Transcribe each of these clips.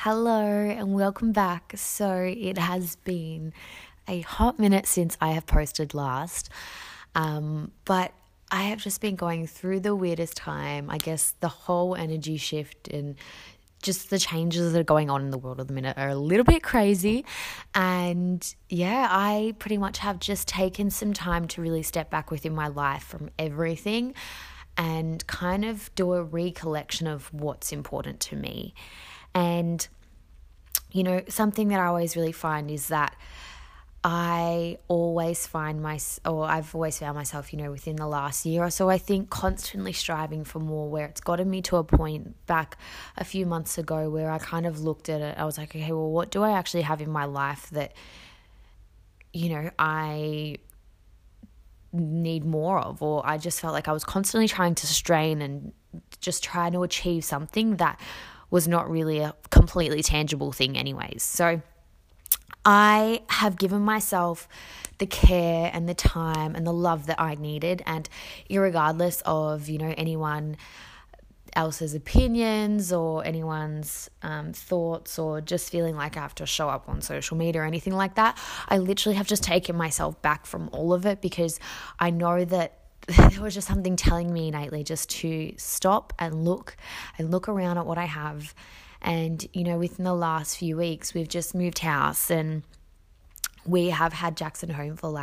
Hello and welcome back. So it has been a hot minute since I have posted last, but I have just been going through the weirdest time. I guess the whole energy shift and just the changes that are going on in the world at the minute are a little bit crazy. And yeah, I pretty much have just taken some time to really step back within my life from everything and kind of do a recollection of what's important to me. And, something that I always really find is that I've always found myself, within the last year or so, I think constantly striving for more, where it's gotten me to a point back a few months ago where I kind of looked at it. I was like, okay, well, what do I actually have in my life that, I need more of? Or I just felt like I was constantly trying to strain and just trying to achieve something that was not really a completely tangible thing anyways. So I have given myself the care and the time and the love that I needed, and irregardless of, anyone else's opinions or anyone's thoughts, or just feeling like I have to show up on social media or anything like that, I literally have just taken myself back from all of it, because I know that there was just something telling me innately just to stop and look around at what I have. And, within the last few weeks, we've just moved house, and we have had Jackson home for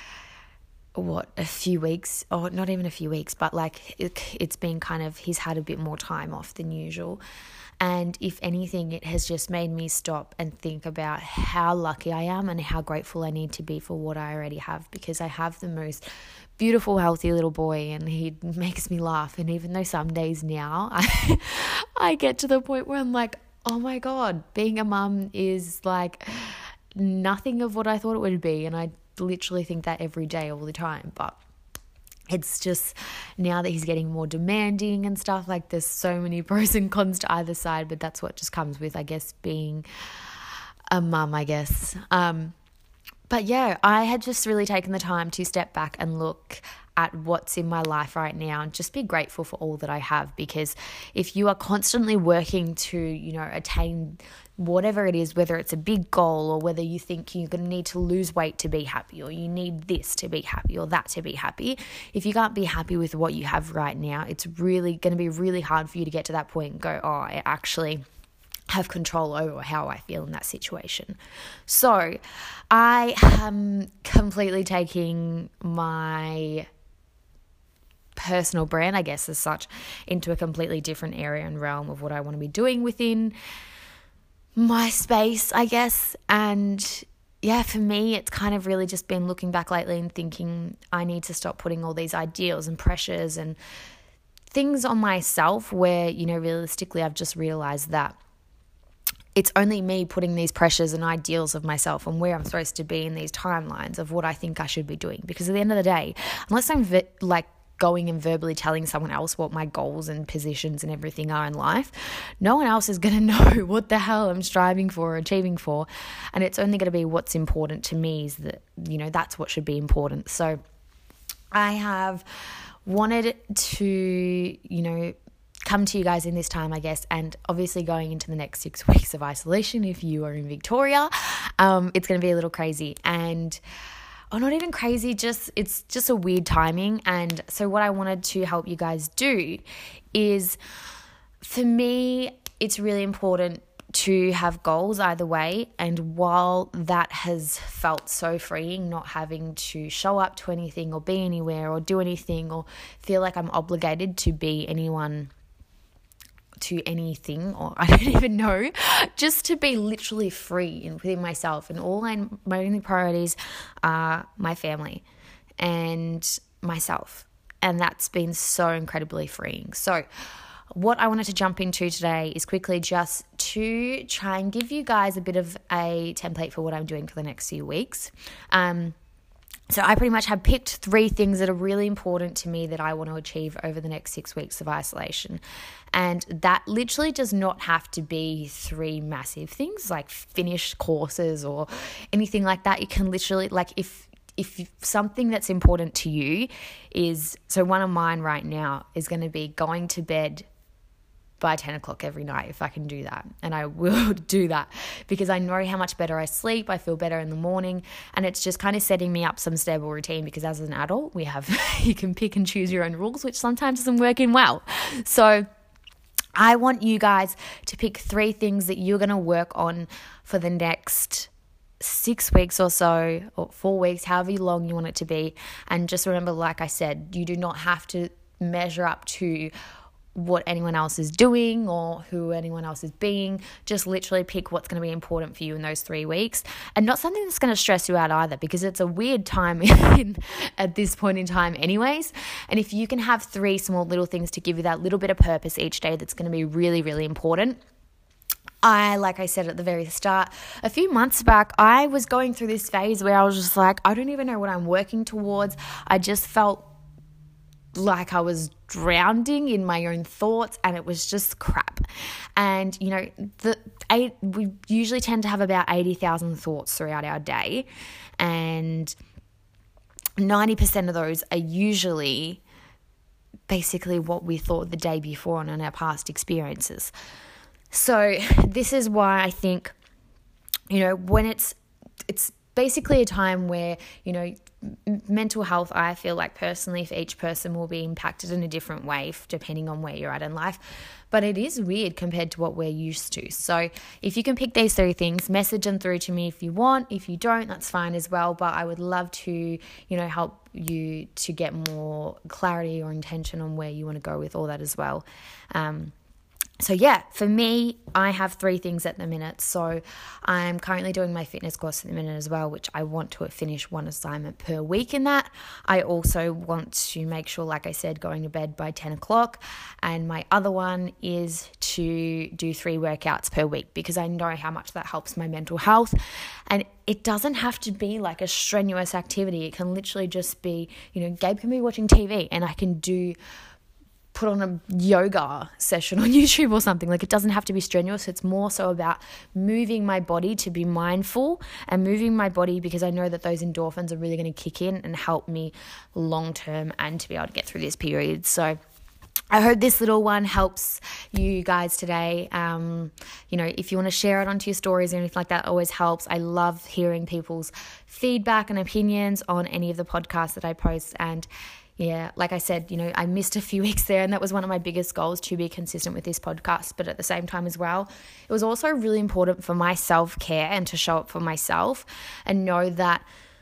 a few weeks, or not even a few weeks, but it's been he's had a bit more time off than usual. And if anything, it has just made me stop and think about how lucky I am and how grateful I need to be for what I already have, because I have the most beautiful, healthy little boy, and he makes me laugh. And even though some days now I get to the point where I'm like, oh my God, being a mum is like nothing of what I thought it would be. And I literally think that every day, all the time. But it's just now that he's getting more demanding and stuff, there's so many pros and cons to either side, but that's what just comes with, I guess, being a mum, I guess. But yeah, I had just really taken the time to step back and look at what's in my life right now and just be grateful for all that I have. Because if you are constantly working to, attain whatever it is, whether it's a big goal or whether you think you're going to need to lose weight to be happy, or you need this to be happy or that to be happy, if you can't be happy with what you have right now, it's really going to be really hard for you to get to that point and go, oh, I actually have control over how I feel in that situation. So I am completely taking my personal brand, I guess, as such, into a completely different area and realm of what I want to be doing within my space, I guess. And yeah, for me, it's kind of really just been looking back lately and thinking I need to stop putting all these ideals and pressures and things on myself where, realistically, I've just realized that it's only me putting these pressures and ideals of myself and where I'm supposed to be in these timelines of what I think I should be doing. Because at the end of the day, unless I'm going and verbally telling someone else what my goals and positions and everything are in life, no one else is going to know what the hell I'm striving for or achieving for. And it's only going to be what's important to me, is that, that's what should be important. So I have wanted to, come to you guys in this time, I guess, and obviously going into the next 6 weeks of isolation, if you are in Victoria, it's going to be a little crazy. And not even crazy, it's just a weird timing. And so what I wanted to help you guys do is, for me, it's really important to have goals either way. And while that has felt so freeing, not having to show up to anything or be anywhere or do anything or feel like I'm obligated to be anyone to anything, or I don't even know, just to be literally free within myself. And my only priorities are my family and myself. And that's been so incredibly freeing. So what I wanted to jump into today is quickly just to try and give you guys a bit of a template for what I'm doing for the next few weeks. So I pretty much have picked 3 things that are really important to me that I want to achieve over the next 6 weeks of isolation. And that literally does not have to be 3 massive things like finish courses or anything like that. You can literally, if something that's important to you is, so one of mine right now is going to be going to bed by 10 o'clock every night if I can do that. And I will do that because I know how much better I sleep. I feel better in the morning, and it's just kind of setting me up some stable routine, because as an adult, you can pick and choose your own rules, which sometimes doesn't work in well. So I want you guys to pick 3 things that you're going to work on for the next 6 weeks or so, or 4 weeks, however long you want it to be. And just remember, like I said, you do not have to measure up to what anyone else is doing or who anyone else is being. Just literally pick what's going to be important for you in those 3 weeks, and not something that's going to stress you out either, because it's a weird time at this point in time anyways. And if you can have 3 small little things to give you that little bit of purpose each day, that's going to be really, really important. Like I said at the very start, a few months back, I was going through this phase where I was just like, I don't even know what I'm working towards. I just felt like I was drowning in my own thoughts, and it was just crap. And, we usually tend to have about 80,000 thoughts throughout our day, and 90% of those are usually basically what we thought the day before and on our past experiences. So this is why I think, when it's basically a time where, mental health, I feel like personally for each person will be impacted in a different way depending on where you're at in life. But it is weird compared to what we're used to. So if you can pick these 3 things, message them through to me if you want. If you don't, that's fine as well. But I would love to, help you to get more clarity or intention on where you want to go with all that as well. So yeah, for me, I have 3 things at the minute. So I'm currently doing my fitness course at the minute as well, which I want to finish 1 assignment per week in that. I also want to make sure, like I said, going to bed by 10 o'clock. And my other one is to do 3 workouts per week, because I know how much that helps my mental health. And it doesn't have to be like a strenuous activity. It can literally just be, Gabe can be watching TV and I can put on a yoga session on YouTube or something. Like, it doesn't have to be strenuous. It's more so about moving my body to be mindful, and moving my body because I know that those endorphins are really going to kick in and help me long term and to be able to get through this period. So I hope this little one helps you guys today. If you want to share it onto your stories or anything like that, always helps. I love hearing people's feedback and opinions on any of the podcasts that I post. And yeah, like I said, I missed a few weeks there, and that was one of my biggest goals, to be consistent with this podcast. But at the same time as well, it was also really important for my self-care and to show up for myself and know that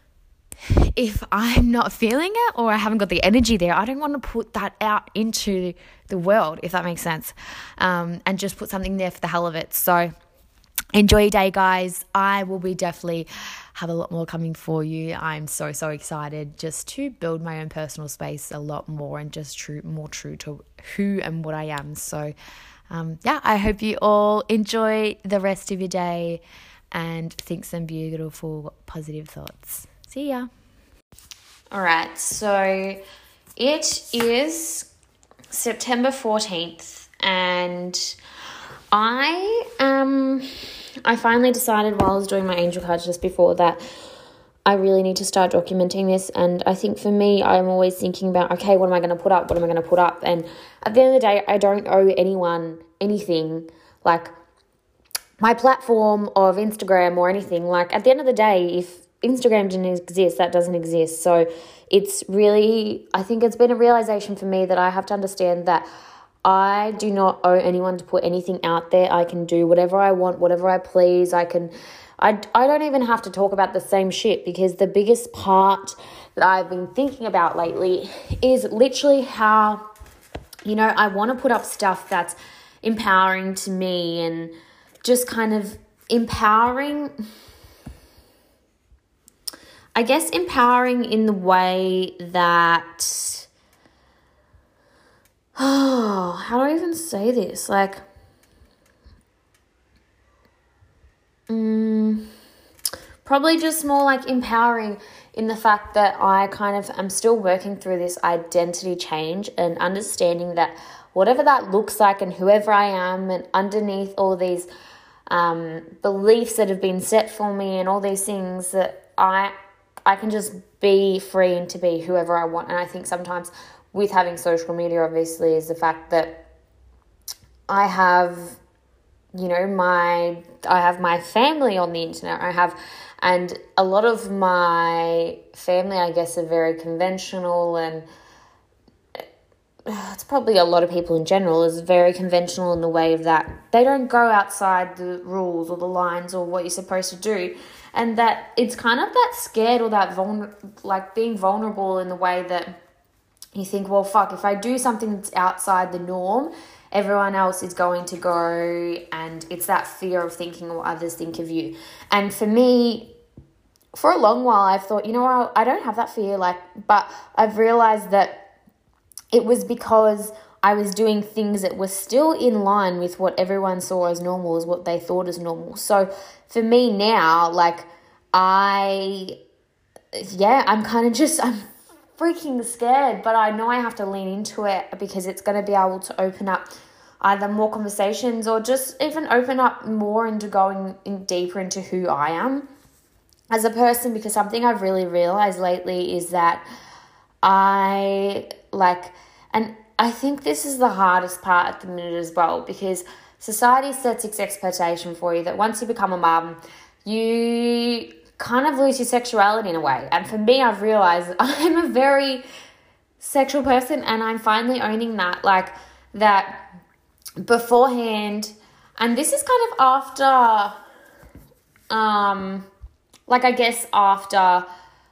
if I'm not feeling it or I haven't got the energy there, I don't want to put that out into the world, if that makes sense, and just put something there for the hell of it. So enjoy your day, guys. I will be definitely have a lot more coming for you. I'm so excited just to build my own personal space a lot more, and just more true to who and what I am. So I hope you all enjoy the rest of your day and think some beautiful positive thoughts. See ya. All right, so it is September 14th, and I finally decided while I was doing my angel cards just before that I really need to start documenting this. And I think for me, I'm always thinking about, okay, what am I going to put up? What am I going to put up? And at the end of the day, I don't owe anyone anything, like my platform of Instagram or anything. Like, at the end of the day, if Instagram didn't exist, that doesn't exist. So it's really, I think it's been a realization for me that I have to understand that I do not owe anyone to put anything out there. I can do whatever I want, whatever I please. I don't even have to talk about the same shit, because the biggest part that I've been thinking about lately is literally how, I want to put up stuff that's empowering to me, and just kind of empowering, I guess empowering in the way that, how do I even say this? Like, probably just more like empowering in the fact that I kind of am still working through this identity change, and understanding that whatever that looks like and whoever I am, and underneath all these beliefs that have been set for me and all these things, that I can just be free and to be whoever I want. And I think sometimes with having social media, obviously, is the fact that I have, I have my family on the internet. And a lot of my family, I guess, are very conventional, and it's probably a lot of people in general is very conventional in the way of that they don't go outside the rules or the lines or what you're supposed to do. And that it's kind of that scared or that being vulnerable in the way that you think, well, fuck, if I do something that's outside the norm, everyone else is going to go, and it's that fear of thinking what others think of you. And for me, for a long while, I've thought, I don't have that fear, but I've realized that it was because I was doing things that were still in line with what everyone saw as normal, as what they thought as normal. So for me now, I'm freaking scared, but I know I have to lean into it because it's going to be able to open up either more conversations or just even open up more into going deeper into who I am as a person. Because something I've really realized lately is that and I think this is the hardest part at the minute as well, because society sets its expectation for you that once you become a mum, you kind of lose your sexuality in a way. And for me, I've realized I'm a very sexual person, and I'm finally owning that, that beforehand. And this is kind of after, I guess after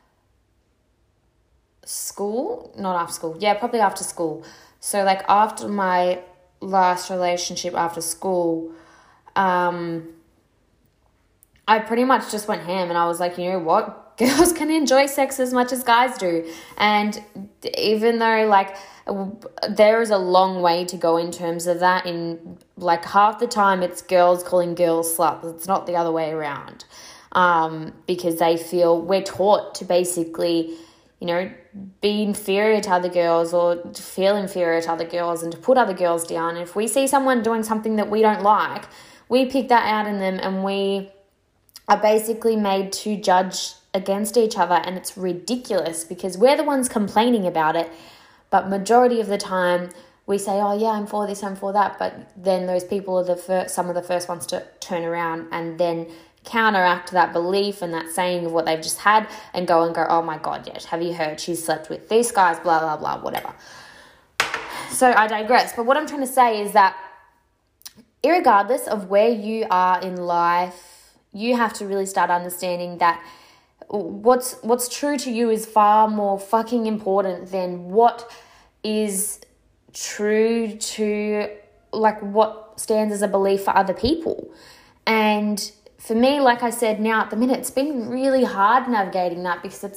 school, not after school. Yeah, probably after school. So after my last relationship after school, I pretty much just went ham, and I was like, you know what? Girls can enjoy sex as much as guys do. And even though there is a long way to go in terms of that, in half the time it's girls calling girls sluts. It's not the other way around. Because they feel we're taught to basically, be inferior to other girls or to feel inferior to other girls and to put other girls down. And if we see someone doing something that we don't like, we pick that out in them, and we are basically made to judge against each other. And it's ridiculous because we're the ones complaining about it, but majority of the time we say, oh yeah, I'm for this, I'm for that, but then those people are some of the first ones to turn around and then counteract that belief and that saying of what they've just had and go, oh my God, yes, have you heard she's slept with these guys, blah, blah, blah, whatever. So I digress. But what I'm trying to say is that irregardless of where you are in life, you have to really start understanding that what's true to you is far more fucking important than what is true to what stands as a belief for other people. And for me, like I said, now at the minute, it's been really hard navigating that, because it's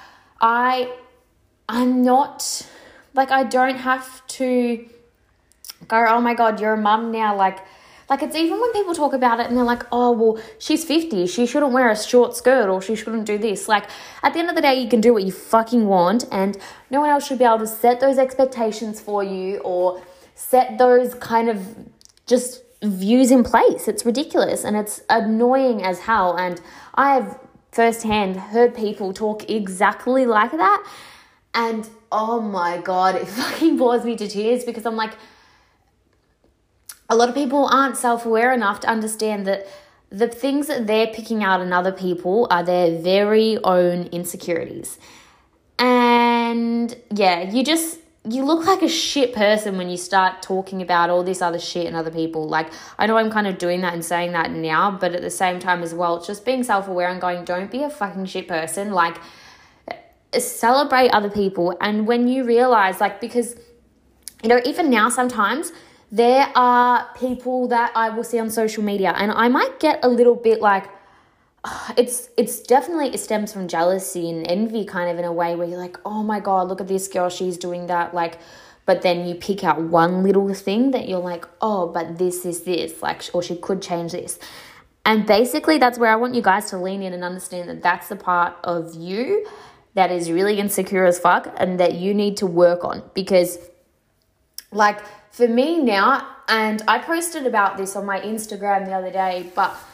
I'm not, I don't have to go, oh my God, you're a mum now. It's even when people talk about it and they're like, oh, well, she's 50. She shouldn't wear a short skirt, or she shouldn't do this. At the end of the day, you can do what you fucking want, and no one else should be able to set those expectations for you or set those kind of just views in place. It's ridiculous, and it's annoying as hell. And I have firsthand heard people talk exactly like that, and oh my God, it fucking bores me to tears, because I'm like, a lot of people aren't self-aware enough to understand that the things that they're picking out in other people are their very own insecurities. And yeah, you look like a shit person when you start talking about all this other shit in other people. I know I'm kind of doing that and saying that now, but at the same time as well, it's just being self-aware and going, don't be a fucking shit person. Celebrate other people. And when you realize, because, even now sometimes there are people that I will see on social media, and I might get a little bit it's definitely, it stems from jealousy and envy kind of in a way where you're like, oh my God, look at this girl, she's doing that. But then you pick out one little thing that you're like, oh, but this is this, or she could change this. And basically that's where I want you guys to lean in and understand that that's the part of you that is really insecure as fuck and that you need to work on. Because for me now, and I posted about this on my Instagram the other day,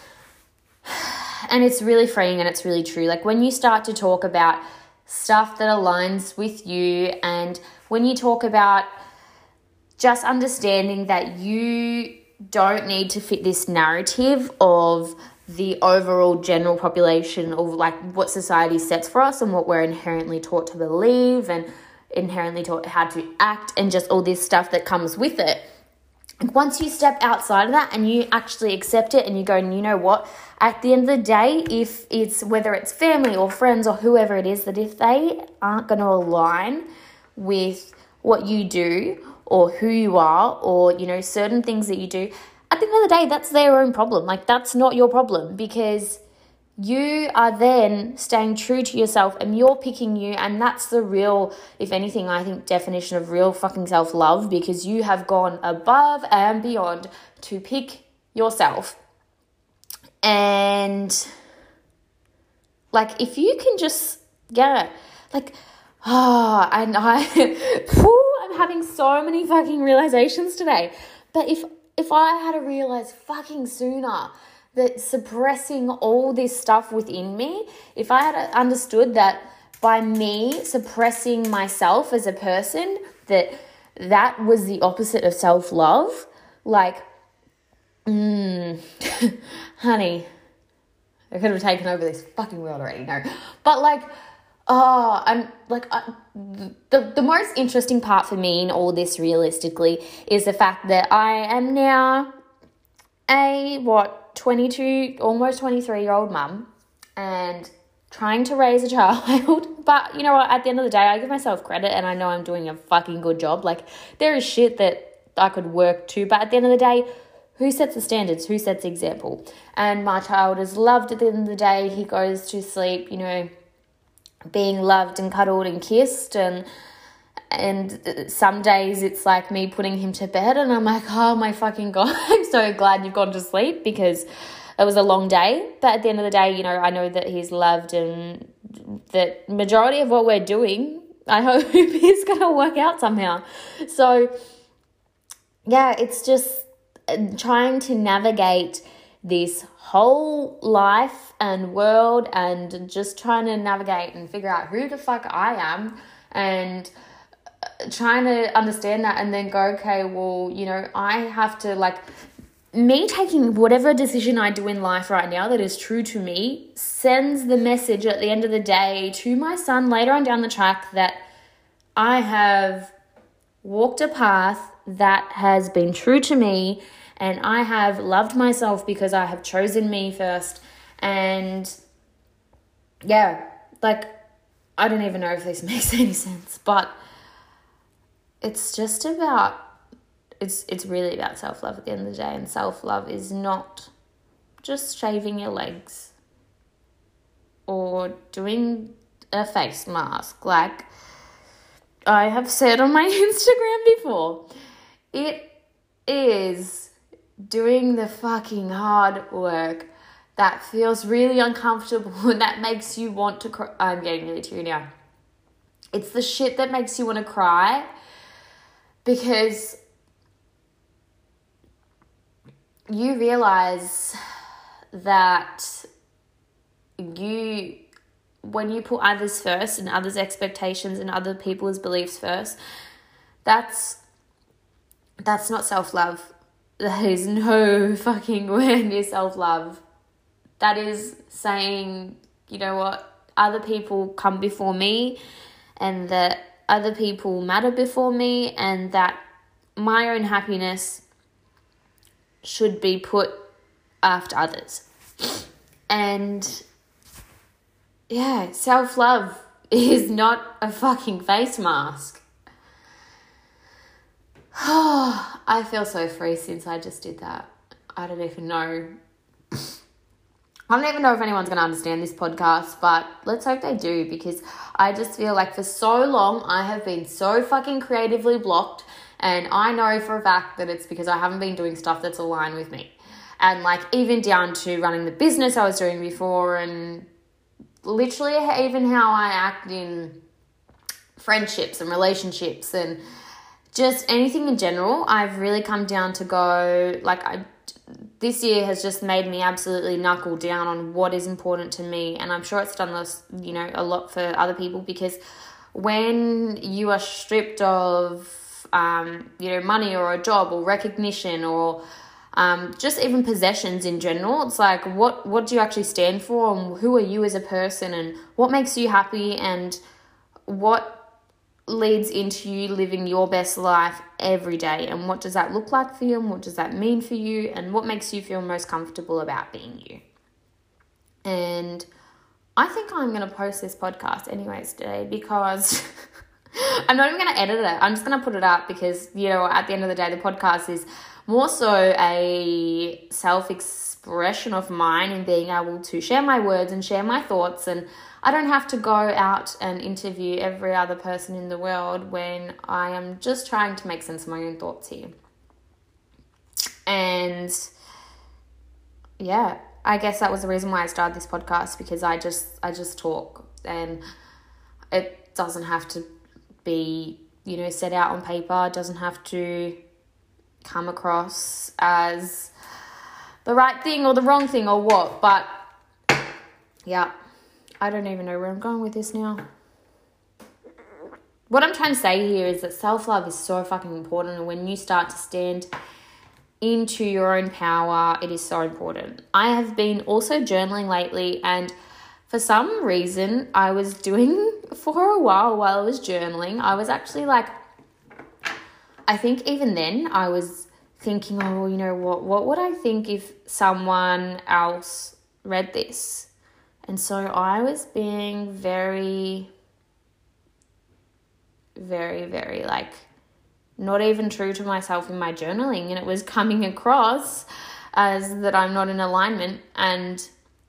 and it's really freeing and it's really true. When you start to talk about stuff that aligns with you, and when you talk about just understanding that you don't need to fit this narrative of the overall general population of like what society sets for us and what we're inherently taught to believe and inherently taught how to act and just all this stuff that comes with it. Once you step outside of that and you actually accept it and you go, and you know what, at the end of the day, if it's whether it's family or friends or whoever it is, that if they aren't going to align with what you do or who you are or, you know, certain things that you do, at the end of the day, that's their own problem. Like, that's not your problem, because you are then staying true to yourself and you're picking you. And that's the real, if anything, I think, definition of real fucking self-love, because you have gone above and beyond to pick yourself. And like, if you can just get it, like, and I'm having so many fucking realizations today. But if I had to realize fucking sooner that suppressing all this stuff within me, if I had understood that by me suppressing myself as a person, that was the opposite of self-love, like, honey, I could have taken over this fucking world already, no. But like, I'm like, the most interesting part for me in all this realistically is the fact that I am now a 22, almost 23-year-old mum and trying to raise a child. But you know what, at the end of the day, I give myself credit and I know I'm doing a fucking good job. Like, there is shit that I could work to, but at the end of the day, who sets the standards? Who sets the example? And my child is loved at the end of the day. He goes to sleep, you know, being loved and cuddled and kissed, and some days it's like me putting him to bed and I'm like, oh my fucking God, I'm so glad you've gone to sleep because it was a long day. But at the end of the day, you know, I know that he's loved and that majority of what we're doing, I hope, is going to work out somehow. So yeah, it's just trying to navigate this whole life and world and just trying to navigate and figure out who the fuck I am and trying to understand that and then go, okay, well, you know, I have to, like, me taking whatever decision I do in life right now that is true to me sends the message at the end of the day to my son later on down the track that I have walked a path that has been true to me and I have loved myself because I have chosen me first. And yeah, like, I don't even know if this makes any sense, but it's just about, it's really about self-love at the end of the day. And self-love is not just shaving your legs or doing a face mask. Like I have said on my Instagram before, it is doing the fucking hard work that feels really uncomfortable and that makes you want to cry. I'm getting really teary now. It's the shit that makes you want to cry, because you realize that when you put others first and others' expectations and other people's beliefs first, that's not self-love. That is no fucking way near self-love. That is saying, you know what, other people come before me and that other people matter before me and that my own happiness should be put after others. And yeah, self-love is not a fucking face mask. I feel so free since I just did that. I don't even know if anyone's going to understand this podcast, but let's hope they do, because I just feel like for so long I have been so fucking creatively blocked, and I know for a fact that it's because I haven't been doing stuff that's aligned with me. And like even down to running the business I was doing before, and literally even how I act in friendships and relationships and just anything in general, I've really come down to go, like, this year has just made me absolutely knuckle down on what is important to me. And I'm sure it's done this, a lot for other people, because when you are stripped of money or a job or recognition or just even possessions in general. It's like, what do you actually stand for, and who are you as a person, and what makes you happy, and what leads into you living your best life every day, and what does that look like for you, and what does that mean for you, and what makes you feel most comfortable about being you. And I think I'm going to post this podcast anyways today, because I'm not even going to edit it. I'm just going to put it up because, at the end of the day, the podcast is more so a self-expression of mine and being able to share my words and share my thoughts. And I don't have to go out and interview every other person in the world when I am just trying to make sense of my own thoughts here. And yeah, I guess that was the reason why I started this podcast, because I just talk, and it doesn't have to be, set out on paper. It doesn't have to come across as the right thing or the wrong thing or what. But yeah, I don't even know where I'm going with this now. What I'm trying to say here is that self-love is so fucking important, and when you start to stand into your own power, it is so important. I have been also journaling lately, and for some reason I was doing for a while I was journaling, I was actually like, I think even then I was thinking, what would I think if someone else read this? And so I was being very, very, very not even true to myself in my journaling, and it was coming across as that I'm not in alignment. And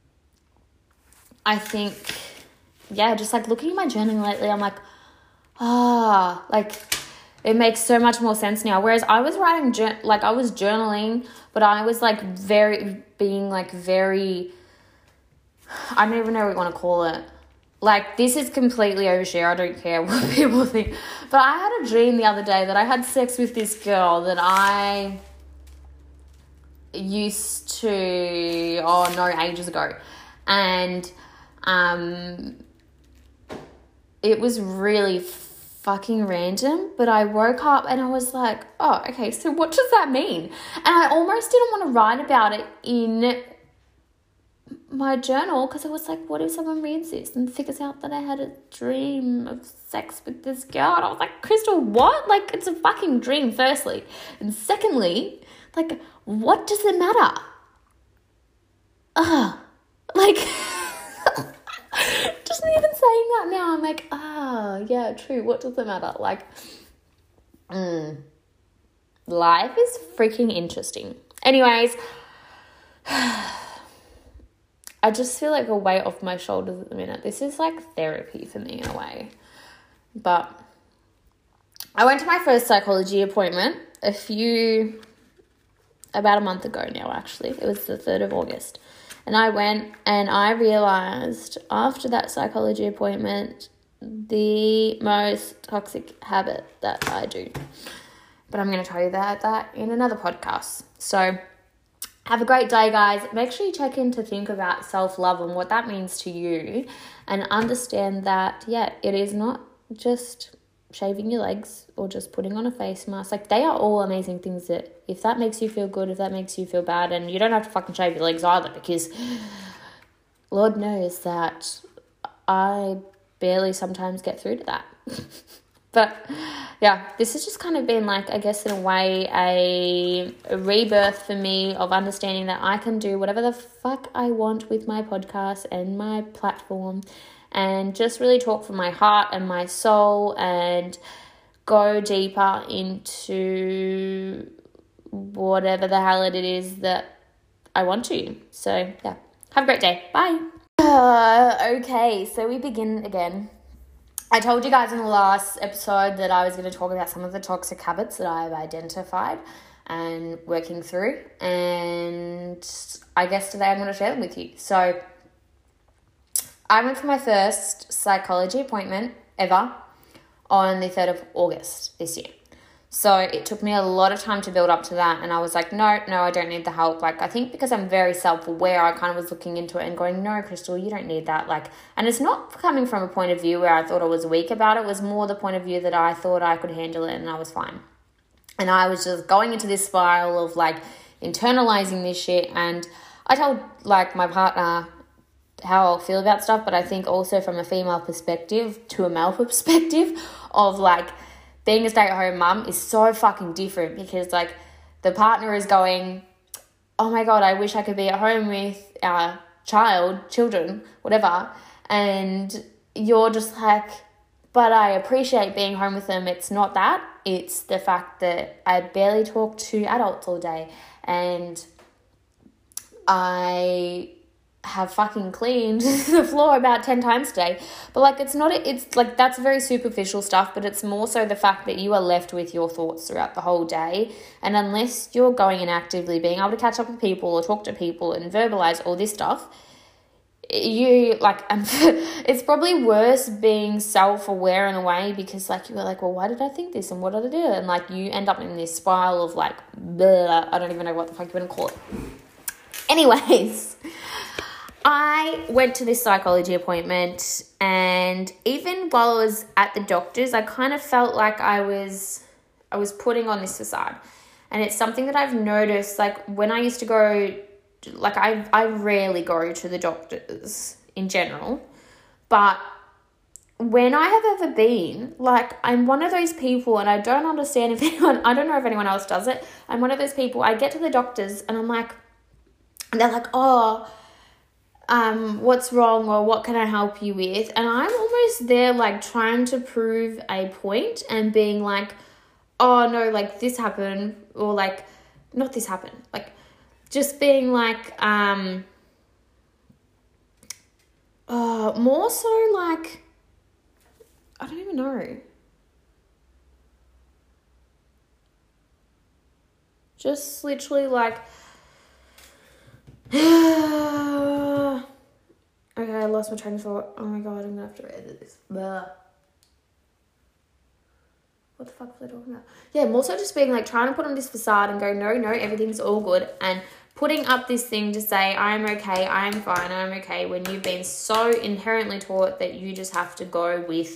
I think, just looking at my journaling lately, I'm like, it makes so much more sense now. Whereas I was writing, I was journaling, but I was very, I don't even know what you want to call it. This is completely overshare. I don't care what people think. But I had a dream the other day that I had sex with this girl that I used to, ages ago. And it was really fucking random, but I woke up and I was like, oh, okay, so what does that mean? And I almost didn't want to write about it in my journal, because I was like, what if someone reads this and figures out that I had a dream of sex with this girl? And I was like, Crystal, what? It's a fucking dream, firstly. And secondly, what does it matter? Just even saying that now, I'm like, yeah, true. What does it matter? Life is freaking interesting. Anyways, I just feel like a weight off my shoulders at the minute. This is therapy for me in a way. But I went to my first psychology appointment about a month ago now, actually. It was the 3rd of August. And I went and I realised after that psychology appointment the most toxic habit that I do. But I'm going to tell you that in another podcast. So have a great day, guys. Make sure you check in to think about self-love and what that means to you, and understand that, it is not just shaving your legs or just putting on a face mask. They are all amazing things that, if that makes you feel good, if that makes you feel bad, and you don't have to fucking shave your legs either, because Lord knows that I barely sometimes get through to that. But this has just kind of been I guess in a way a rebirth for me of understanding that I can do whatever the fuck I want with my podcast and my platform, and just really talk from my heart and my soul and go deeper into whatever the hell it is that I want to. So have a great day. Bye. Okay, so we begin again. I told you guys in the last episode that I was going to talk about some of the toxic habits that I've identified and working through. And I guess today I'm going to share them with you. So I went for my first psychology appointment ever on the 3rd of August this year. So it took me a lot of time to build up to that. And I was like, no, I don't need the help. I think because I'm very self-aware, I kind of was looking into it and going, no, Crystal, you don't need that. And it's not coming from a point of view where I thought I was weak about it. It was more the point of view that I thought I could handle it and I was fine. And I was just going into this spiral of like internalizing this shit. And I told like my partner how I feel about stuff, but I think also from a female perspective to a male perspective of like being a stay-at-home mum is so fucking different, because like the partner is going, oh my God, I wish I could be at home with our children, whatever. And you're just like, but I appreciate being home with them. It's not that. It's the fact that I barely talk to adults all day, and I have fucking cleaned the floor about 10 times today. But like, it's like, that's very superficial stuff, but it's more so the fact that you are left with your thoughts throughout the whole day. And unless you're going and actively being able to catch up with people or talk to people and verbalize all this stuff, you like, it's probably worse being self-aware in a way, because like you were like, well, why did I think this and what did I do? And like you end up in this spiral of like, blah, I don't even know what the fuck you want to call it. Anyways, I went to this psychology appointment, and even while I was at the doctor's, I kind of felt like I was putting on this facade. And it's something that I've noticed, like when I used to go, like I rarely go to the doctors in general, but when I have ever been, like I'm one of those people, and I don't understand I don't know if anyone else does it. I'm one of those people, I get to the doctors and I'm like, and they're like, oh, what's wrong, or what can I help you with? And I'm almost there like trying to prove a point and being like, oh no, like this happened, or like not this happened, like just being like more so like, I don't even know, just literally like okay, I lost my train of thought. Oh my God, I'm gonna have to edit this. Blah. What the fuck was I talking about? Yeah, more so just being like trying to put on this facade and go, no, everything's all good, and putting up this thing to say, I'm okay, I'm fine, I'm okay, when you've been so inherently taught that you just have to go with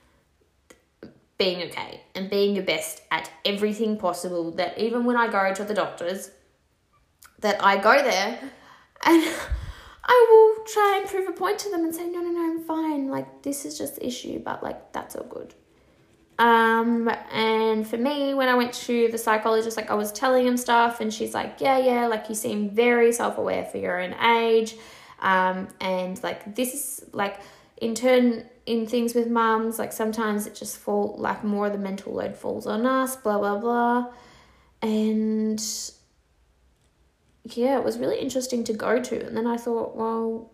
being okay and being your best at everything possible, that even when I go to the doctors, that I go there and I will try and prove a point to them and say, no, I'm fine. Like, this is just the issue, but like, that's all good. And for me, when I went to the psychologist, like I was telling him stuff, and she's like, yeah, like you seem very self-aware for your own age. And like, this is like in turn in things with mums, like sometimes it just like more of the mental load falls on us, blah, blah, blah. And yeah, it was really interesting to go to. And then I thought, well,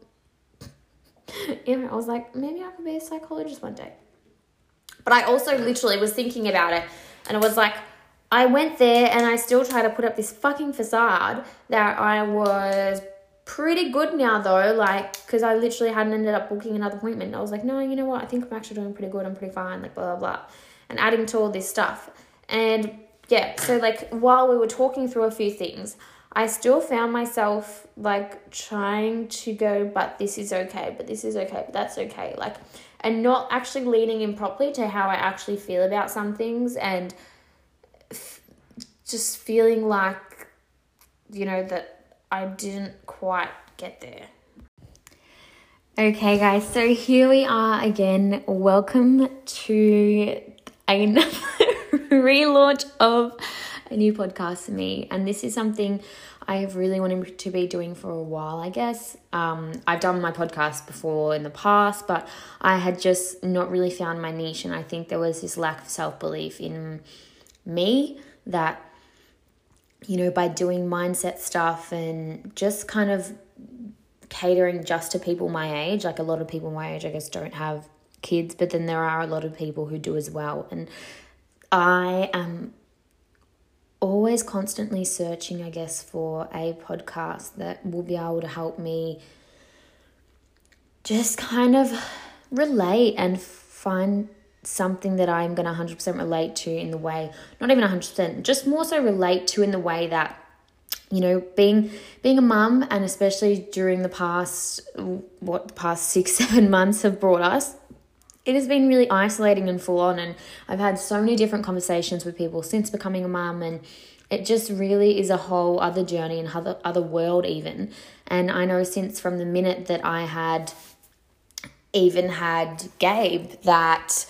I was like, maybe I could be a psychologist one day. But I also literally was thinking about it, and it was like, I went there and I still try to put up this fucking facade that I was pretty good now though, like, because I literally hadn't ended up booking another appointment. And I was like, no, you know what? I think I'm actually doing pretty good. I'm pretty fine, like blah, blah, blah. And adding to all this stuff. And yeah, so like while we were talking through a few things, I still found myself like trying to go, but this is okay, but this is okay, but that's okay. Like, and not actually leaning in properly to how I actually feel about some things, and just feeling like, that I didn't quite get there. Okay, guys, so here we are again. Welcome to another relaunch of a new podcast for me, and this is something I've really wanted to be doing for a while, I guess. I've done my podcast before in the past, but I had just not really found my niche, and I think there was this lack of self-belief in me that, by doing mindset stuff and just kind of catering just to people my age, like a lot of people my age, I guess, don't have kids, but then there are a lot of people who do as well, and I am always constantly searching, I guess, for a podcast that will be able to help me just kind of relate and find something that I'm going to 100% relate to in the way, not even 100%, just more so relate to in the way that, being a mum, and especially during the past 6-7 months have brought us, it has been really isolating and full on, and I've had so many different conversations with people since becoming a mum, and it just really is a whole other journey and other world even. And I know since from the minute that I had even had Gabe that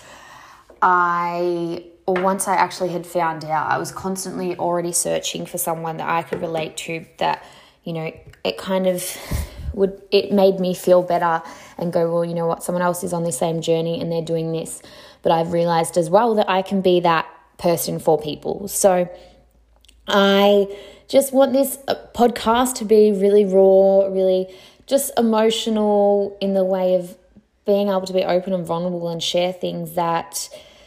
once I actually had found out, I was constantly already searching for someone that I could relate to, that, you know, it kind of it made me feel better and go, well, you know what, someone else is on the same journey and they're doing this. But I've realized as well that I can be that person for people. So I just want this podcast to be really raw, really just emotional in the way of being able to be open and vulnerable and share things that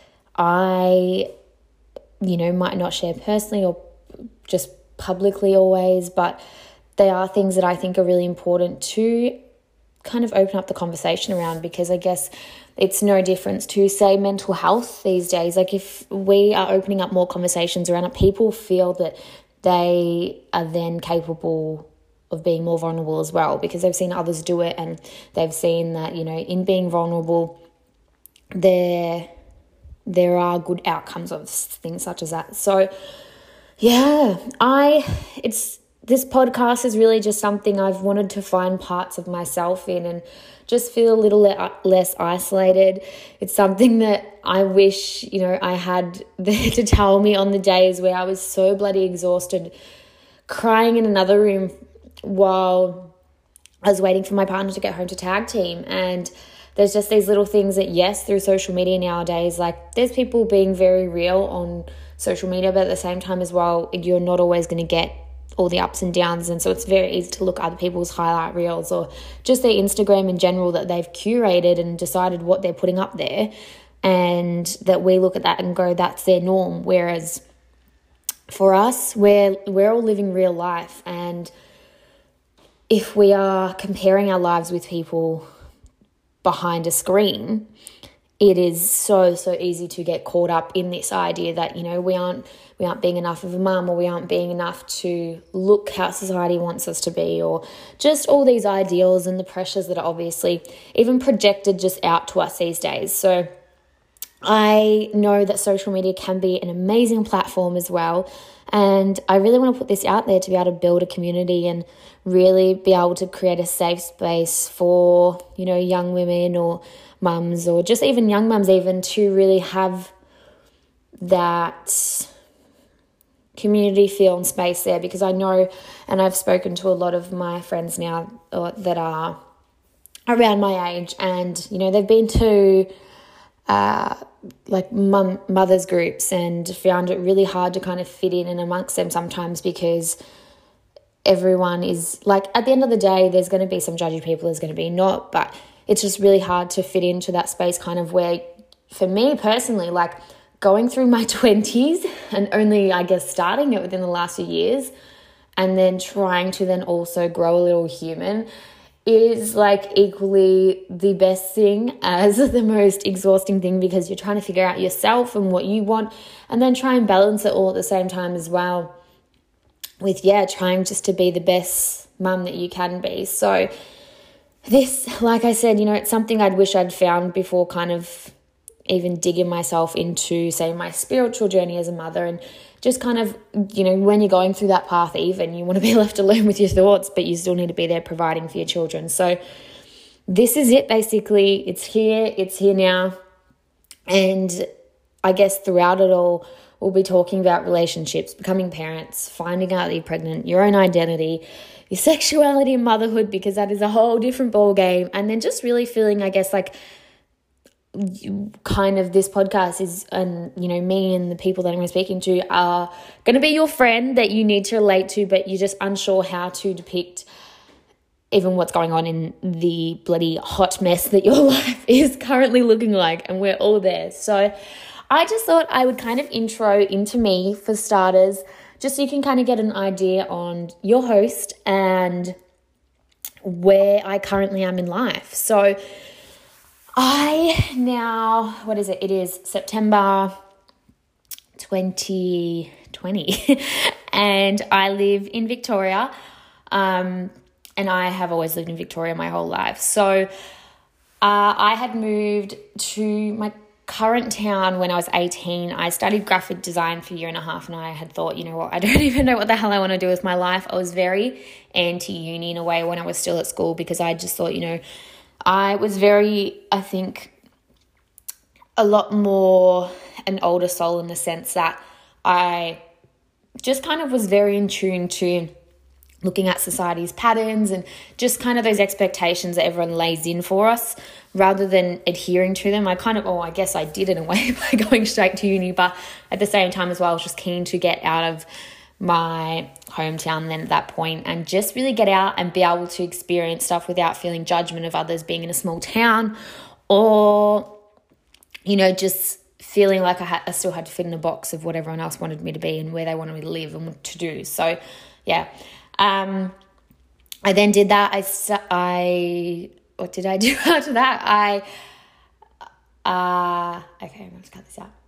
I, you know, might not share personally or just publicly always, but they are things that I think are really important to kind of open up the conversation around, because I guess it's no difference to, say, mental health these days. Like, if we are opening up more conversations around it, people feel that they are then capable of being more vulnerable as well, because they've seen others do it, and they've seen that, you know, in being vulnerable, there are good outcomes of things such as that. So, yeah, this podcast is really just something I've wanted to find parts of myself in and just feel a little less isolated. It's something that I wish, you know, I had to tell me on the days where I was so bloody exhausted, crying in another room while I was waiting for my partner to get home to tag team. And there's just these little things that, yes, through social media nowadays, like, there's people being very real on social media, but at the same time as well, you're not always going to get all the ups and downs. And so it's very easy to look at other people's highlight reels or just their Instagram in general that they've curated and decided what they're putting up there, and that we look at that and go, that's their norm. Whereas for us, we're all living real life. And if we are comparing our lives with people behind a screen, it is so easy to get caught up in this idea that, you know, we aren't being enough of a mum, or we aren't being enough to look how society wants us to be, or just all these ideals and the pressures that are obviously even projected just out to us these days. So I know that social media can be an amazing platform as well, and I really want to put this out there to be able to build a community and really be able to create a safe space for, you know, young women or mums, or just even young mums even, to really have that community feel and space there. Because I know, and I've spoken to a lot of my friends now that are around my age, and, you know, they've been to like mothers groups and found it really hard to kind of fit in and amongst them sometimes, because everyone is like, at the end of the day, there's going to be some judgy people, there's going to be not, but it's just really hard to fit into that space, kind of where, for me personally, like, going through my 20s and only, I guess, starting it within the last few years, and then trying to then also grow a little human, is like equally the best thing as the most exhausting thing, because you're trying to figure out yourself and what you want, and then try and balance it all at the same time as well with, trying just to be the best mum that you can be. So this, like I said, you know, it's something I'd wish I'd found before kind of even digging myself into, say, my spiritual journey as a mother, and just kind of, you know, when you're going through that path, even, you want to be left alone with your thoughts, but you still need to be there providing for your children. So this is it, basically. It's here now. And I guess throughout it all, we'll be talking about relationships, becoming parents, finding out that you're pregnant, your own identity, your sexuality and motherhood, because that is a whole different ball game. And then just really feeling, I guess, like, kind of this podcast is, and, you know, me and the people that I'm speaking to are going to be your friend that you need to relate to, but you're just unsure how to depict even what's going on in the bloody hot mess that your life is currently looking like, and we're all there. So I just thought I would kind of intro into me for starters, just so you can kind of get an idea on your host and where I currently am in life. So it is September 2020 and I live in Victoria, and I have always lived in Victoria my whole life. So I had moved to my current town when I was 18. I studied graphic design for a year and a half, and I had thought, you know what, I don't even know what the hell I want to do with my life. I was very anti-uni in a way when I was still at school, because I just thought, I was very, I think, a lot more an older soul in the sense that I just kind of was very in tune to looking at society's patterns and just kind of those expectations that everyone lays in for us rather than adhering to them. I guess I did in a way by going straight to uni, but at the same time as well, I was just keen to get out of my hometown then at that point and just really get out and be able to experience stuff without feeling judgment of others being in a small town, or, just feeling like I still had to fit in a box of what everyone else wanted me to be and where they wanted me to live and what to do. So, yeah. I then did that. What did I do after that? Okay, I'm going to cut this out.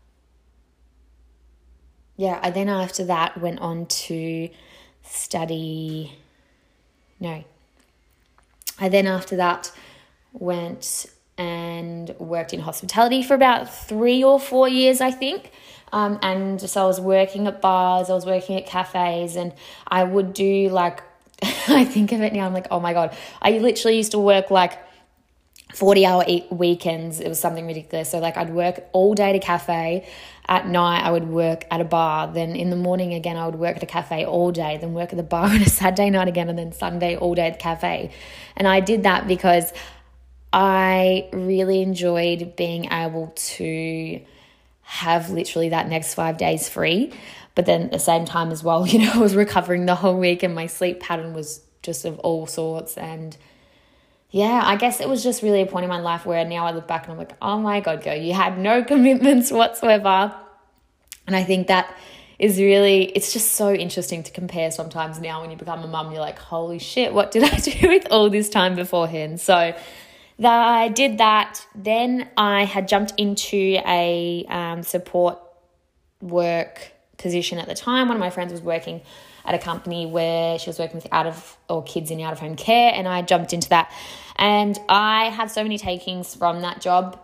Yeah, I then after that went on to study. No. I then after that went and worked in hospitality for about 3 or 4 years, I think. And so I was working at bars, I was working at cafes, and I would do I think of it now, I'm like, oh my God, I literally used to work 40-hour weekends. It was something ridiculous. So I'd work all day at a cafe. At night, I would work at a bar. Then in the morning again, I would work at a cafe all day, then work at the bar on a Saturday night again, and then Sunday all day at the cafe. And I did that because I really enjoyed being able to have literally that next 5 days free. But then at the same time as well, I was recovering the whole week and my sleep pattern was just of all sorts. And yeah, I guess it was just really a point in my life where now I look back and I'm like, oh my God, girl, you had no commitments whatsoever. And I think that is really, it's just so interesting to compare sometimes now when you become a mum, you're like, holy shit, what did I do with all this time beforehand? So I did that. Then I had jumped into a support work position at the time. One of my friends was working at a company where she was working with kids in out-of-home care, and I jumped into that. And I have so many takings from that job.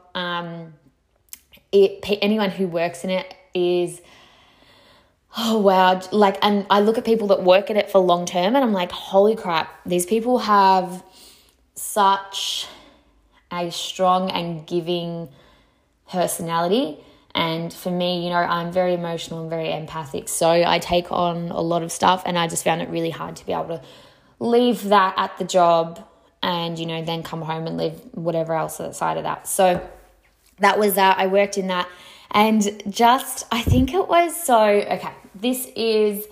Anyone who works in it is, oh wow, and I look at people that work at it for long term and I'm like, holy crap, these people have such a strong and giving personality. And for me, I'm very emotional and very empathic. So I take on a lot of stuff, and I just found it really hard to be able to leave that at the job and, then come home and live whatever else outside of that. So that was that. I worked in that, and I think it was this is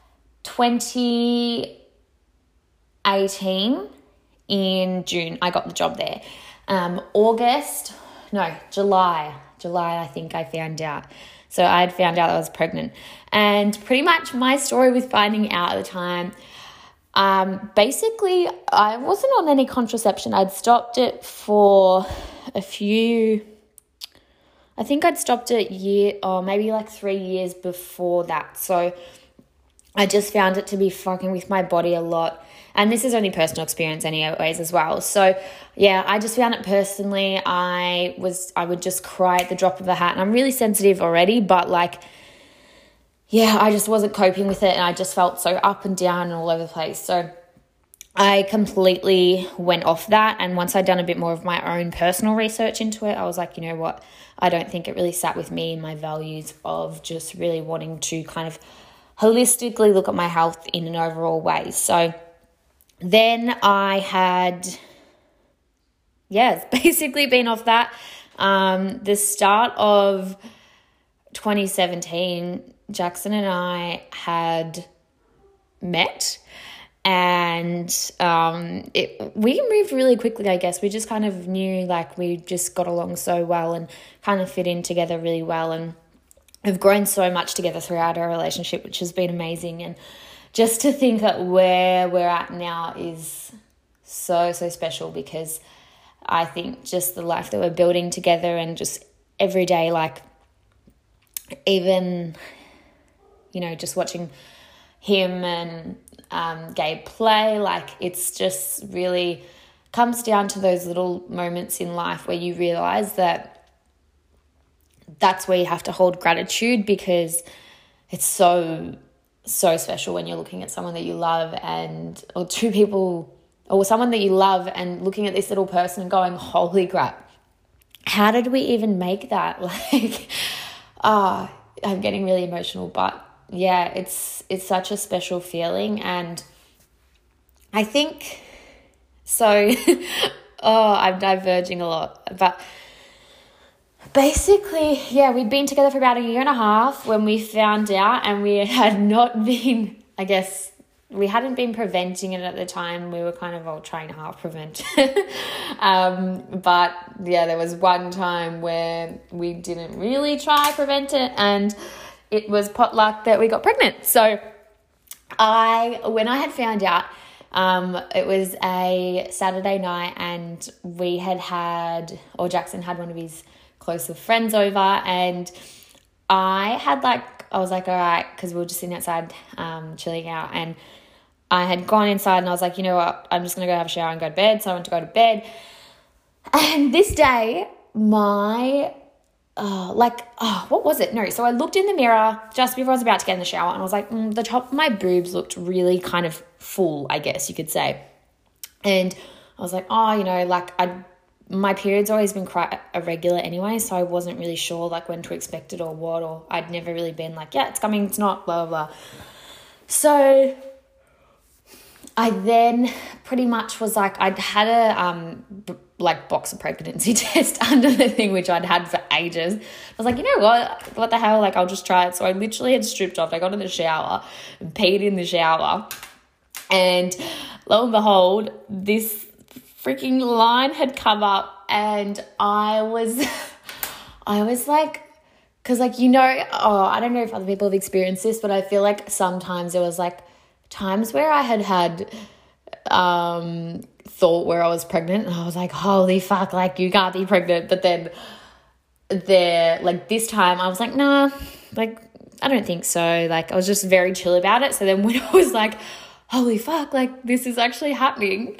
2018 in June. I got the job there. July, I think I found out. So I had found out I was pregnant. And pretty much my story with finding out at the time, basically I wasn't on any contraception. I'd stopped it for I think I'd stopped it maybe 3 years before that. So I just found it to be fucking with my body a lot. And this is only personal experience anyways as well. So yeah, I just found it personally. I would just cry at the drop of a hat, and I'm really sensitive already, but I just wasn't coping with it, and I just felt so up and down and all over the place. So I completely went off that. And once I'd done a bit more of my own personal research into it, I was like, you know what? I don't think it really sat with me and my values of just really wanting to kind of holistically look at my health in an overall way. So then I had, basically been off that. The start of 2017, Jackson and I had met, and we moved really quickly, I guess. We just kind of knew we just got along so well and kind of fit in together really well, and have grown so much together throughout our relationship, which has been amazing. And just to think that where we're at now is so, so special, because I think just the life that we're building together and just every day, even, just watching him and Gabe play, it's just really comes down to those little moments in life where you realize that that's where you have to hold gratitude, because it's so special when you're looking at someone that you love or two people or someone that you love and looking at this little person and going, holy crap, how did we even make that? Like, I'm getting really emotional, but yeah, it's such a special feeling. And I think so. I'm diverging a lot, but basically, yeah, we'd been together for about 1.5 years when we found out, and we had not been, I guess, we hadn't been preventing it at the time. We were kind of all trying to half prevent. But yeah, there was one time where we didn't really try prevent it, and it was potluck that we got pregnant. So when I had found out, it was a Saturday night, and Jackson had one of his closer friends over, and I was like, all right, because we were just sitting outside chilling out, and I had gone inside and I was like, you know what, I'm just going to go have a shower and go to bed. So I went to go to bed. And this day, what was it? No, so I looked in the mirror just before I was about to get in the shower, and I was like, the top of my boobs looked really kind of full, I guess you could say. And I was like, my period's always been quite irregular anyway, so I wasn't really sure like when to expect it or what, or I'd never really been like, yeah, it's coming, it's not, blah, blah, blah. So I then pretty much was like, I'd had a box of pregnancy test under the thing, which I'd had for ages. I was like, you know what the hell, like I'll just try it. So I literally had stripped off. I got in the shower and peed in the shower, and lo and behold, this freaking line had come up, and I was like, because like, I don't know if other people have experienced this, but I feel like sometimes there was like times where I had thought where I was pregnant, and I was like, holy fuck, like you can't be pregnant. But then this time I was like, nah, like I don't think so. Like I was just very chill about it. So then when I was like, holy fuck, like this is actually happening,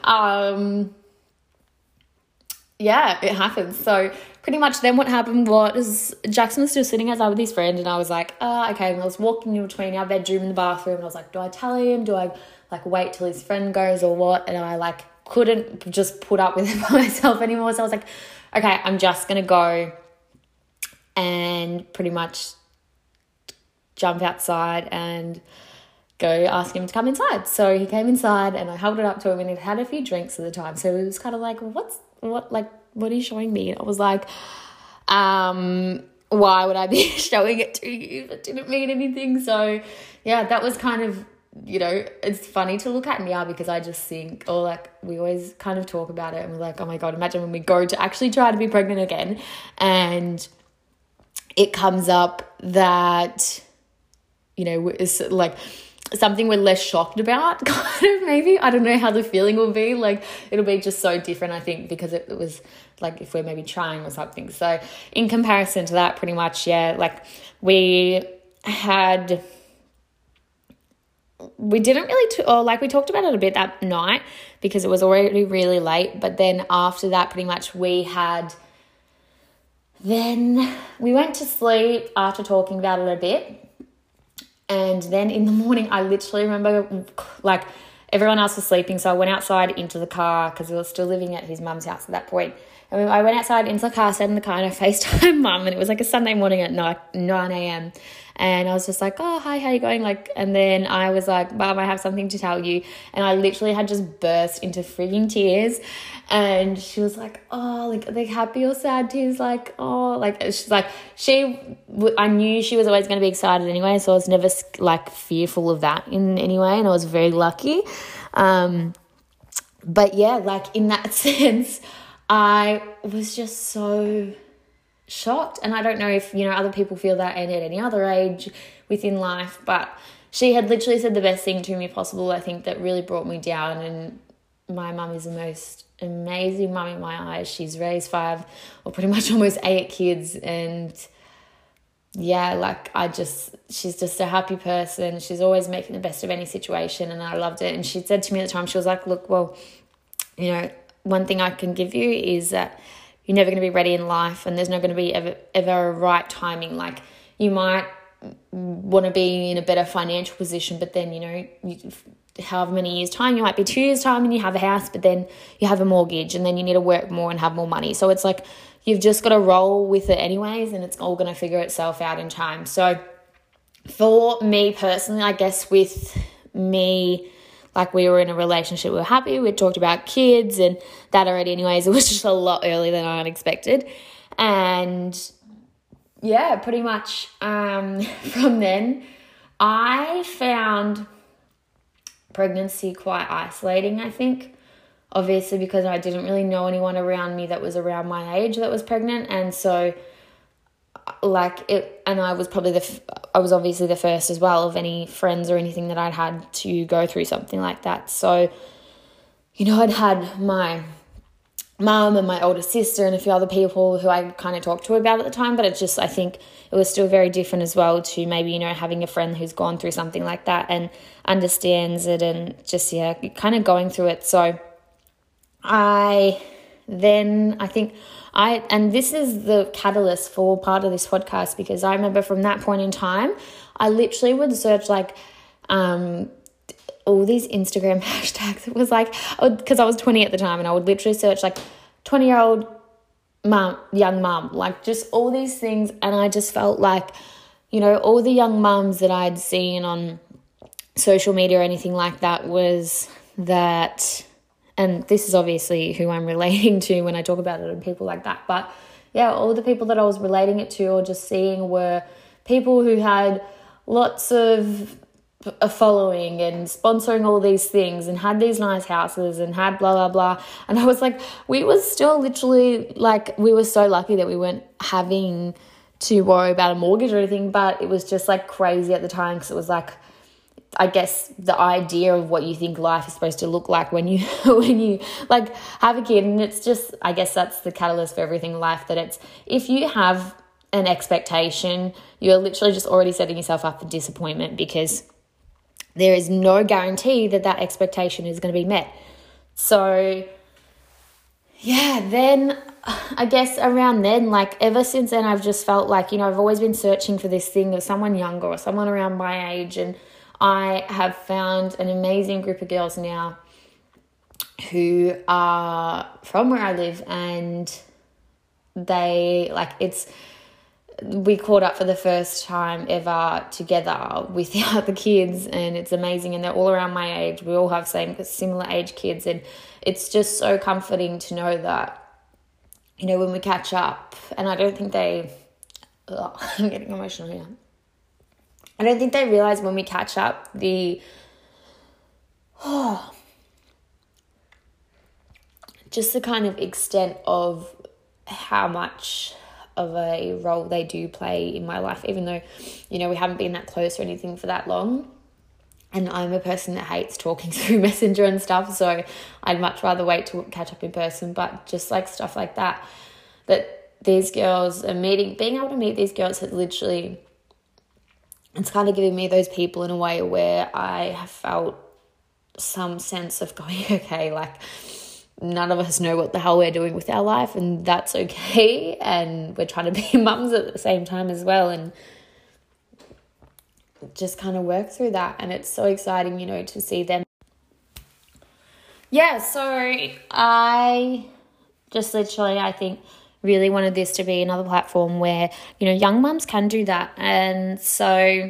yeah, it happened. So pretty much then what happened was Jackson was still sitting outside with his friend, and I was like, okay. And I was walking in between our bedroom and the bathroom, and I was like, do I tell him? Do I like wait till his friend goes or what? And I like couldn't just put up with it by myself anymore. So I was like, okay, I'm just going to go and pretty much jump outside and go ask him to come inside. So he came inside, and I held it up to him, and he'd had a few drinks at the time. So it was kind of like, what are you showing me? And I was like, why would I be showing it to you? It didn't mean anything. So yeah, that was kind of, it's funny to look at now, because I just think, we always kind of talk about it, and we're like, oh my God, imagine when we go to actually try to be pregnant again, and it comes up that, it's like something we're less shocked about, kind of, maybe. I don't know how the feeling will be. Like, it'll be just so different, I think, because it was like if we're maybe trying or something. So in comparison to that, pretty much, yeah, like we didn't really, we talked about it a bit that night because it was already really late. But then after that, pretty much then we went to sleep after talking about it a bit. And then in the morning, I literally remember like everyone else was sleeping. So I went outside into the car because we were still living at his mum's house at that point. And I went outside into the car, sat in the car, and I FaceTimed mum. And it was like a Sunday morning at 9 a.m. And I was just like, oh, hi, how you going? And then I was like, Mum, I have something to tell you. And I literally had just burst into freaking tears. And she was like, oh, like happy or sad tears? Like, oh, like, she's like, I knew she was always going to be excited anyway. So I was never like fearful of that in any way. And I was very lucky. But yeah, like in that sense, I was just so shocked. And I don't know if, other people feel that and at any other age within life, but she had literally said the best thing to me possible, I think, that really brought me down. And my mum is the most amazing mum in my eyes. She's raised 5 or pretty much almost 8 kids, and yeah, like she's just a happy person. She's always making the best of any situation, and I loved it. And she said to me at the time, she was like, look, well, one thing I can give you is that you're never going to be ready in life, and there's not going to be ever a right timing. Like, you might want to be in a better financial position, but then, however many years time, you might be 2 years time and you have a house, but then you have a mortgage, and then you need to work more and have more money. So it's like, you've just got to roll with it anyways, and it's all going to figure itself out in time. So for me personally, I guess with me, like, we were in a relationship, we were happy, we talked about kids and that already anyways. It was just a lot earlier than I expected. And yeah, pretty much from then, I found pregnancy quite isolating, I think. Obviously, because I didn't really know anyone around me that was around my age that was pregnant. And so, and I was probably I was obviously the first as well of any friends or anything that I'd had to go through something like that. So, I'd had my mum and my older sister and a few other people who I kind of talked to about at the time, but I think it was still very different as well to maybe, having a friend who's gone through something like that and understands it, and just, kind of going through it. So and this is the catalyst for part of this podcast, because I remember from that point in time, I literally would search all these Instagram hashtags. It was because I was 20 at the time, and I would literally search 20-year-old mum, young mum, just all these things. And I just felt like, all the young mums that I'd seen on social media or anything like that was that. And this is obviously who I'm relating to when I talk about it and people like that. But yeah, all the people that I was relating it to or just seeing were people who had lots of a following and sponsoring all these things and had these nice houses and had blah, blah, blah. And I was like, we were still literally we were so lucky that we weren't having to worry about a mortgage or anything, but it was just crazy at the time, because it was I guess the idea of what you think life is supposed to look like when you have a kid. And it's just, I guess that's the catalyst for everything in life, that it's, if you have an expectation, you're literally just already setting yourself up for disappointment, because there is no guarantee that expectation is going to be met. So yeah, then I guess around then, ever since then, I've just felt I've always been searching for this thing of someone younger or someone around my age, and I have found an amazing group of girls now who are from where I live, and they we caught up for the first time ever together without the kids, and it's amazing. And they're all around my age. We all have similar age kids, and it's just so comforting to know that, when we catch up, and I don't think I'm getting emotional here. I don't think they realize when we catch up just the kind of extent of how much of a role they do play in my life, even though, we haven't been that close or anything for that long. And I'm a person that hates talking through Messenger and stuff, so I'd much rather wait to catch up in person. But just stuff like that these girls are being able to meet these girls has literally, it's kind of giving me those people in a way where I have felt some sense of going, okay, none of us know what the hell we're doing with our life, and that's okay. And we're trying to be mums at the same time as well, and just kind of work through that. And it's so exciting, to see them. Yeah, so I just literally, I think, really wanted this to be another platform where, young mums can do that. And so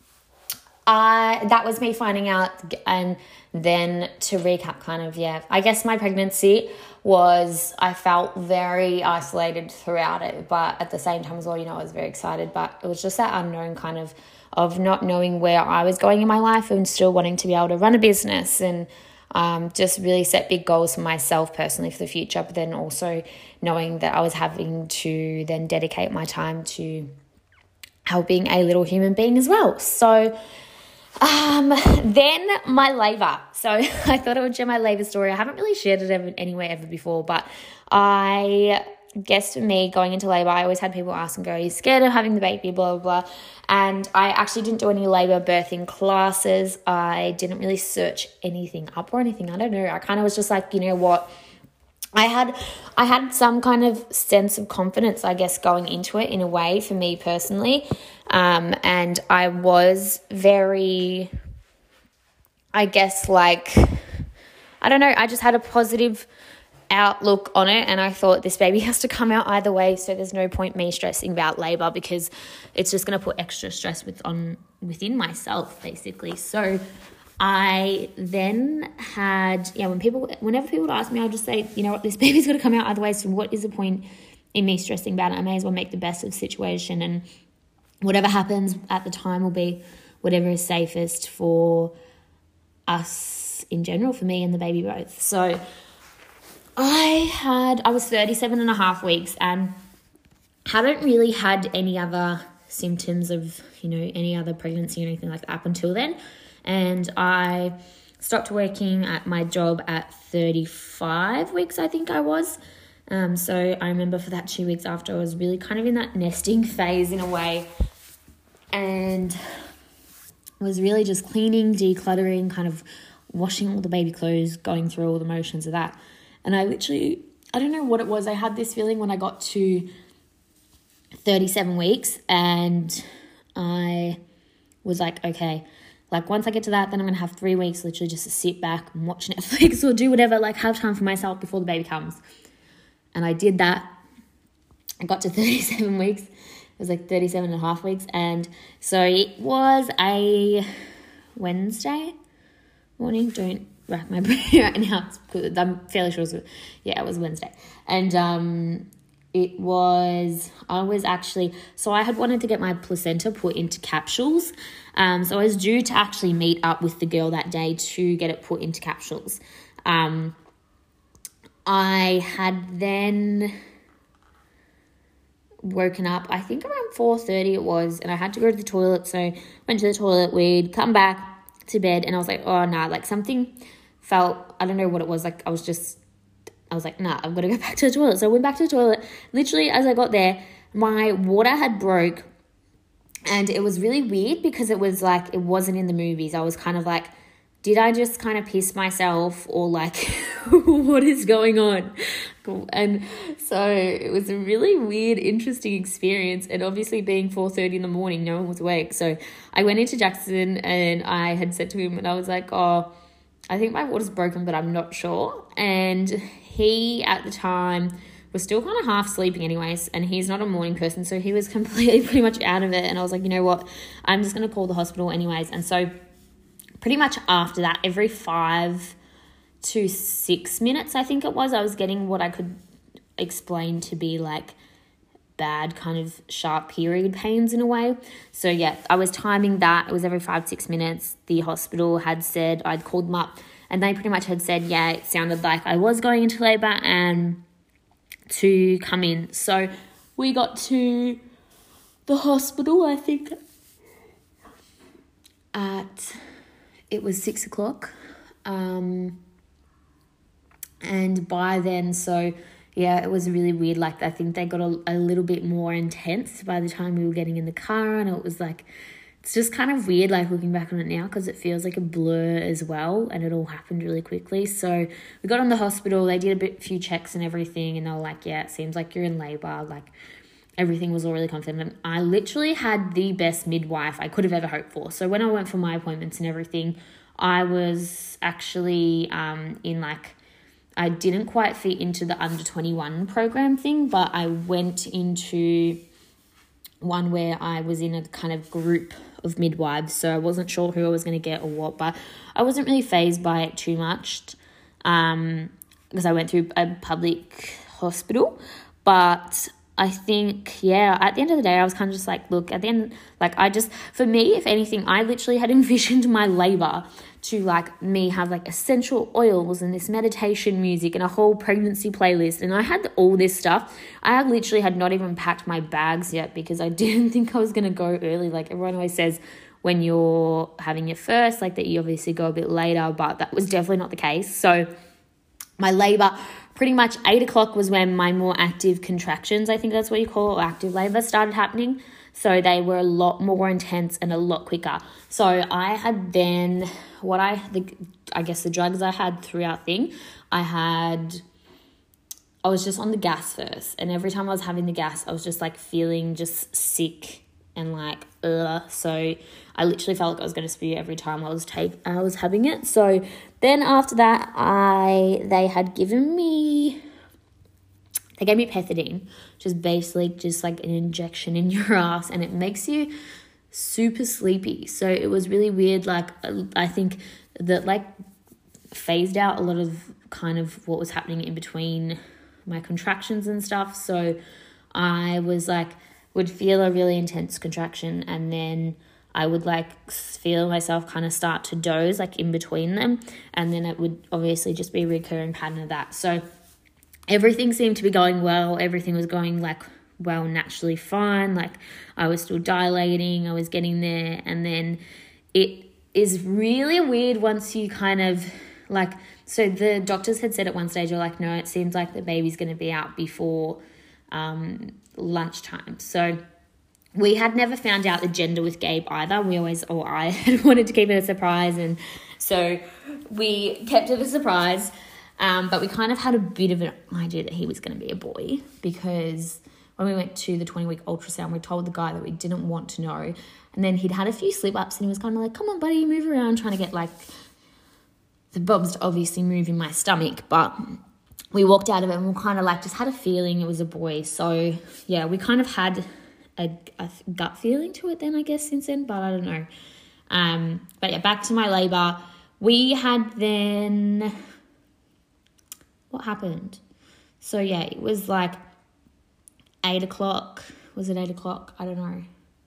that was me finding out. And then to recap I guess my pregnancy I felt very isolated throughout it, but at the same time as well, I was very excited, but it was just that unknown kind of not knowing where I was going in my life, and still wanting to be able to run a business and just really set big goals for myself personally for the future, but then also knowing that I was having to then dedicate my time to helping a little human being as well. So then my labour. So I thought I would share my labour story. I haven't really shared it anywhere ever before, but I guess for me, going into labour, I always had people ask and go, are you scared of having the baby, blah, blah, blah. And I actually didn't do any labour birthing classes. I didn't really search anything up or anything. I don't know. I kind of was just like, you know what? I had some kind of sense of confidence, I guess, going into it in a way for me personally. And I was very, I guess, like, I don't know, I just had a positive outlook on it, and I thought this baby has to come out either way, so there's no point me stressing about labor because it's just going to put extra stress within myself, basically. So I then had, whenever people would ask me, I'll just say, you know what, this baby's going to come out either way, so what is the point in me stressing about it? I may as well make the best of the situation, and whatever happens at the time will be whatever is safest for us in general, for me and the baby both. So I was 37 and a half weeks and hadn't really had any other symptoms of, any other pregnancy or anything like that up until then. And I stopped working at my job at 35 weeks, I think I was. So I remember for that 2 weeks after, I was really kind of in that nesting phase in a way, and was really just cleaning, decluttering, kind of washing all the baby clothes, going through all the motions of that. And I don't know what it was. I had this feeling when I got to 37 weeks and I was like, okay, like once I get to that, then I'm going to have 3 weeks literally just to sit back and watch Netflix or do whatever, like have time for myself before the baby comes. And I did that. I got to 37 weeks. It was like 37 and a half weeks. And so it was a Wednesday morning. Don't rack my brain right now. I'm fairly sure it was Wednesday. And I had wanted to get my placenta put into capsules. So I was due to actually meet up with the girl that day to get it put into capsules. I had then woken up, I think around 4:30 it was, and I had to go to the toilet. So went to the toilet, we'd come back to bed, and I was like, oh, nah, like something felt, I don't know what it was. Like I was like, nah, I've got to go back to the toilet. So I went back to the toilet. Literally, as I got there, my water had broke, and it was really weird because it was like, it wasn't in the movies. I was kind of like, did I just kind of piss myself, or like, what is going on? And so it was a really weird, interesting experience. And obviously being 4:30 in the morning, no one was awake. So I went into Jackson and I had said to him, and I was like, oh, I think my water's broken, but I'm not sure. And he at the time was still kind of half sleeping anyways, and he's not a morning person, so he was completely pretty much out of it. And I was like, you know what, I'm just going to call the hospital anyways. And so pretty much after that, every 5 to 6 minutes, I think it was, I was getting what I could explain to be like bad kind of sharp period pains in a way. So yeah, I was timing that. It was every 5-6 minutes. The hospital had said, I'd called them up, and they pretty much had said, yeah, it sounded like I was going into labour and to come in. So we got to the hospital, I think it was 6 o'clock. And by then, so yeah, it was really weird. Like I think they got a little bit more intense by the time we were getting in the car, and it was like, it's just kind of weird, like looking back on it now, because it feels like a blur as well, and it all happened really quickly. So we got on the hospital, they did a few checks and everything, and they were like, yeah, it seems like you're in labour. Like everything was all really confident. I literally had the best midwife I could have ever hoped for. So when I went for my appointments and everything, I was actually in like, I didn't quite fit into the under 21 program thing, but I went into one where I was in a kind of group of midwives. So I wasn't sure who I was going to get or what, but I wasn't really fazed by it too much because I went through a public hospital. But I think, yeah, at the end of the day, I was kind of just like, look, at the end, like for me, if anything, I literally had envisioned my labour to like me have like essential oils and this meditation music and a whole pregnancy playlist. And I had all this stuff. I literally had not even packed my bags yet because I didn't think I was going to go early. Like everyone always says when you're having your first, like that you obviously go a bit later, but that was definitely not the case. So my labour, pretty much 8 o'clock was when my more active contractions, I think that's what you call it, or active labour, started happening. So they were a lot more intense and a lot quicker. So I had then I guess the drugs I had throughout thing, I had I was just on the gas first, and every time I was having the gas, I was just like feeling just sick and like so I literally felt like I was going to spew every time I was having it. So then after that, they gave me pethidine, which is basically just like an injection in your ass, and it makes you super sleepy. So it was really weird. Like, I think that like phased out a lot of kind of what was happening in between my contractions and stuff. So I was like, would feel a really intense contraction, and then I would like feel myself kind of start to doze like in between them, and then it would obviously just be a recurring pattern of that. So everything seemed to be going well. Everything was going like well, naturally fine. Like I was still dilating, I was getting there. And then it is really weird once you kind of like, so the doctors had said at one stage, you're like, no, it seems like the baby's going to be out before lunchtime. So we had never found out the gender with Gabe either. I had wanted to keep it a surprise. And so we kept it a surprise. But we kind of had a bit of an idea that he was going to be a boy, because when we went to the 20-week ultrasound, we told the guy that we didn't want to know. And then he'd had a few slip-ups, and he was kind of like, come on, buddy, move around, trying to get like the bobs to obviously move in my stomach. But we walked out of it and we kind of like just had a feeling it was a boy. So yeah, we kind of had a gut feeling to it then, I guess, since then, but I don't know. But yeah, back to my labour. We had then... What happened? So yeah, it was like 8 o'clock. Was it 8 o'clock? I don't know.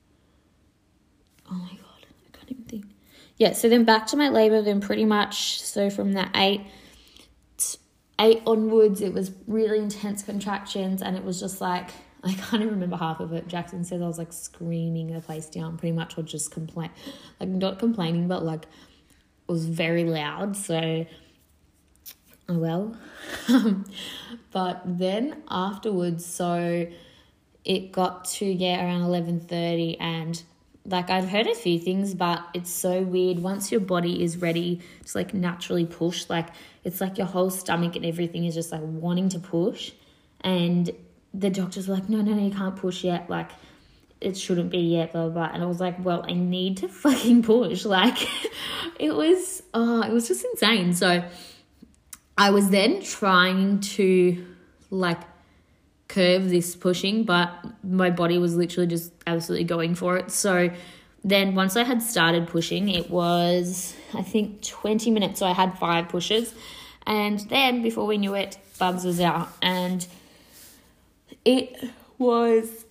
Oh my God, I can't even think. Yeah, so then back to my labour, then pretty much, so from that 8 onwards, it was really intense contractions, and it was just like, I can't even remember half of it. Jackson says I was like screaming the place down pretty much, or just like not complaining, but like it was very loud. So oh well. But then afterwards, so it got to around 11:30, and like I've heard a few things, but it's so weird. Once your body is ready to like naturally push, like it's like your whole stomach and everything is just like wanting to push, and the doctors were like, no, you can't push yet, like it shouldn't be yet, blah, blah, blah. And I was like, well, I need to fucking push. Like it was just insane. So I was then trying to like curve this pushing, but my body was literally just absolutely going for it. So then once I had started pushing, it was, I think, 20 minutes. So I had 5 pushes. And then before we knew it, Bubs was out. And it was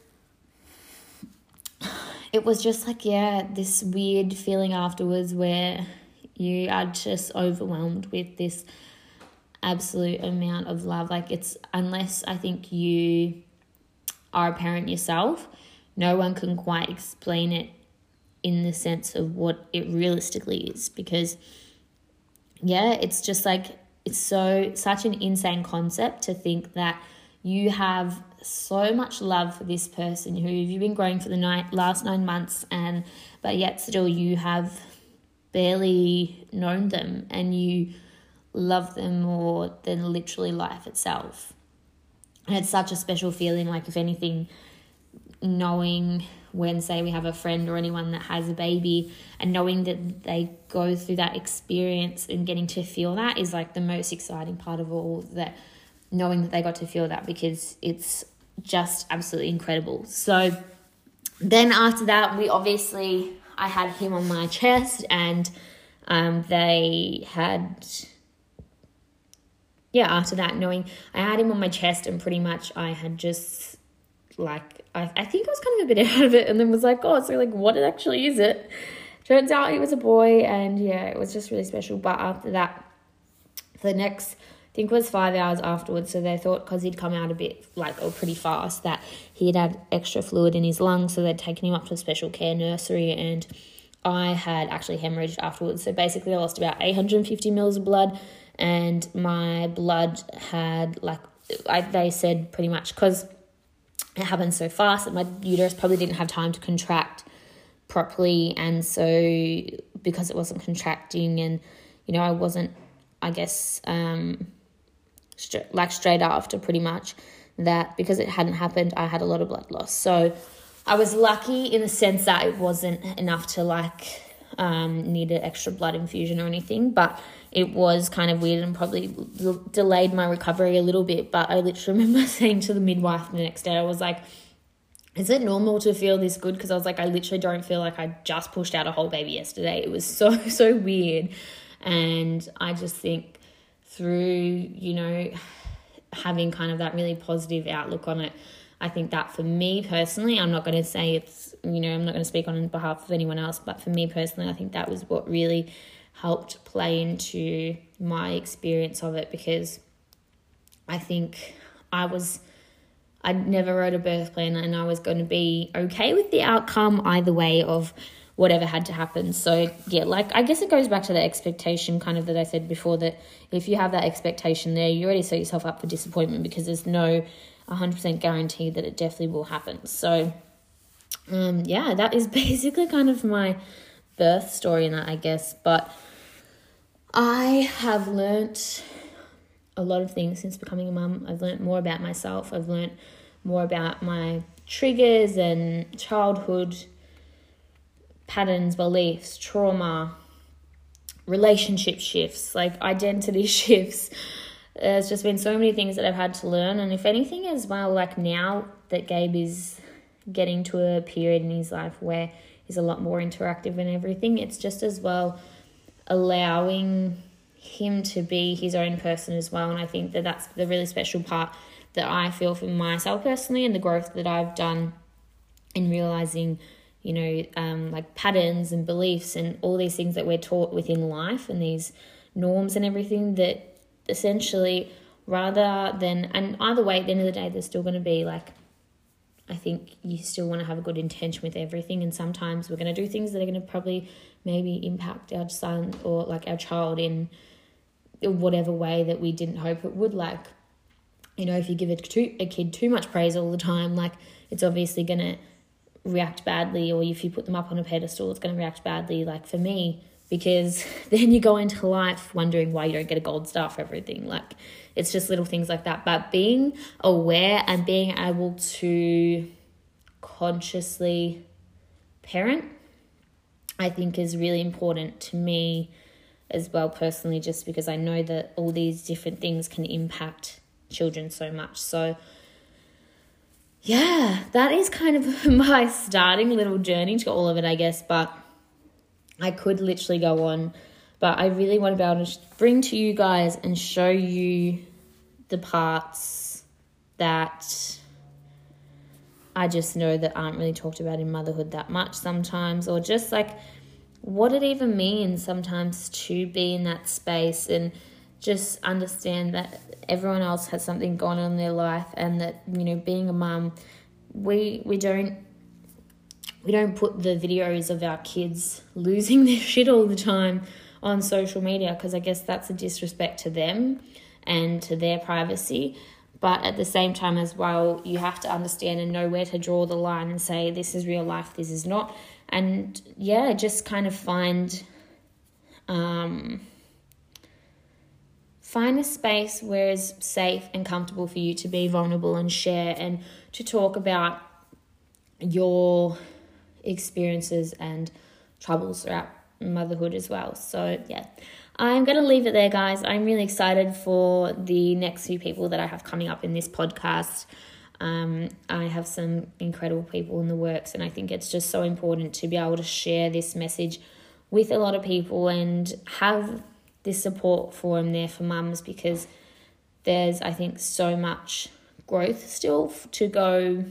just like, yeah, this weird feeling afterwards where you are just overwhelmed with this absolute amount of love. Like it's, unless I think you are a parent yourself, no one can quite explain it in the sense of what it realistically is, because yeah, it's just like, it's such an insane concept to think that you have so much love for this person who you've been growing for the last 9 months, but yet still you have barely known them, and you love them more than literally life itself. And it's such a special feeling. Like, if anything, knowing when, say, we have a friend or anyone that has a baby, and knowing that they go through that experience and getting to feel that is like the most exciting part of all, that knowing that they got to feel that, because it's just absolutely incredible. So then after that, I had him on my chest, and after that, knowing I had him on my chest, and pretty much I had just like, I think I was kind of a bit out of it, and then was like, oh, so like, what actually is it? Turns out it was a boy, and yeah, it was just really special. But after that, for the next, I think it was 5 hours afterwards, so they thought, because he'd come out a bit pretty fast, that he had extra fluid in his lungs, so they'd taken him up to a special care nursery, and I had actually hemorrhaged afterwards. So basically I lost about 850 mils of blood, and my blood had they said pretty much, because it happened so fast, that my uterus probably didn't have time to contract properly, and so because it wasn't contracting, and I wasn't, I guess, straight after, pretty much, that because it hadn't happened, I had a lot of blood loss. So I was lucky in the sense that it wasn't enough to need an extra blood infusion or anything, but it was kind of weird and probably delayed my recovery a little bit. But I literally remember saying to the midwife the next day, I was like, is it normal to feel this good? Because I was like, I literally don't feel like I just pushed out a whole baby yesterday. It was so weird. And I just think through, having kind of that really positive outlook on it, I think that for me personally, I'm not going to say it's, I'm not going to speak on behalf of anyone else, but for me personally, I think that was what really helped play into my experience of it, because I think I never wrote a birth plan, and I was going to be okay with the outcome either way of whatever had to happen. So yeah, I guess it goes back to the expectation kind of that I said before, that if you have that expectation there, you already set yourself up for disappointment, because there's no 100% guarantee that it definitely will happen. So that is basically kind of my birth story in that, I guess. But I have learnt a lot of things since becoming a mum. I've learnt more about myself. I've learnt more about my triggers and childhood patterns, beliefs, trauma, relationship shifts, identity shifts. There's just been so many things that I've had to learn. And if anything as well, now that Gabe is getting to a period in his life where he's a lot more interactive and everything, it's just as well allowing him to be his own person as well. And I think that that's the really special part that I feel for myself personally, and the growth that I've done in realizing, patterns and beliefs and all these things that we're taught within life and these norms and everything, that essentially rather than, and either way, at the end of the day, there's still going to be I think you still want to have a good intention with everything. And sometimes we're going to do things that are going to probably maybe impact our son or our child in whatever way that we didn't hope it would. If you give a kid too much praise all the time, it's obviously going to react badly. Or if you put them up on a pedestal, it's going to react badly, for me, because then you go into life wondering why you don't get a gold star for everything. It's just little things like that. But being aware and being able to consciously parent, I think, is really important to me as well personally, just because I know that all these different things can impact children so much. So yeah, that is kind of my starting little journey to all of it, I guess. But I could literally go on, but I really want to be able to bring to you guys and show you the parts that I just know that aren't really talked about in motherhood that much sometimes, or just what it even means sometimes to be in that space, and just understand that everyone else has something going on in their life, and that, being a mum, we don't put the videos of our kids losing their shit all the time on social media, because I guess that's a disrespect to them and to their privacy. But at the same time as well, you have to understand and know where to draw the line and say, this is real life, this is not. And yeah, just kind of find a space where it's safe and comfortable for you to be vulnerable and share and to talk about your experiences and troubles throughout motherhood as well. So yeah, I'm going to leave it there, guys. I'm really excited for the next few people that I have coming up in this podcast. I have some incredible people in the works, and I think it's just so important to be able to share this message with a lot of people and have this support forum there for mums, because there's, I think, so much growth still to go.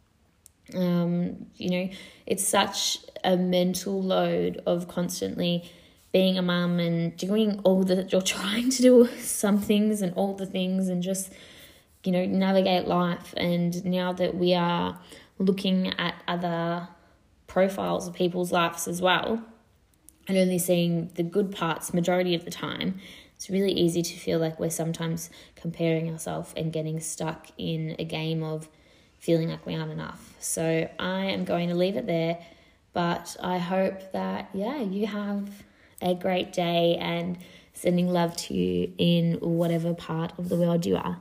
It's such a mental load of constantly being a mum and doing you're trying to do some things and all the things and just, navigate life. And now that we are looking at other profiles of people's lives as well, and only seeing the good parts majority of the time, it's really easy to feel like we're sometimes comparing ourselves and getting stuck in a game of feeling like we aren't enough. So I am going to leave it there, but I hope that, you have a great day and Sending love to you in whatever part of the world you are.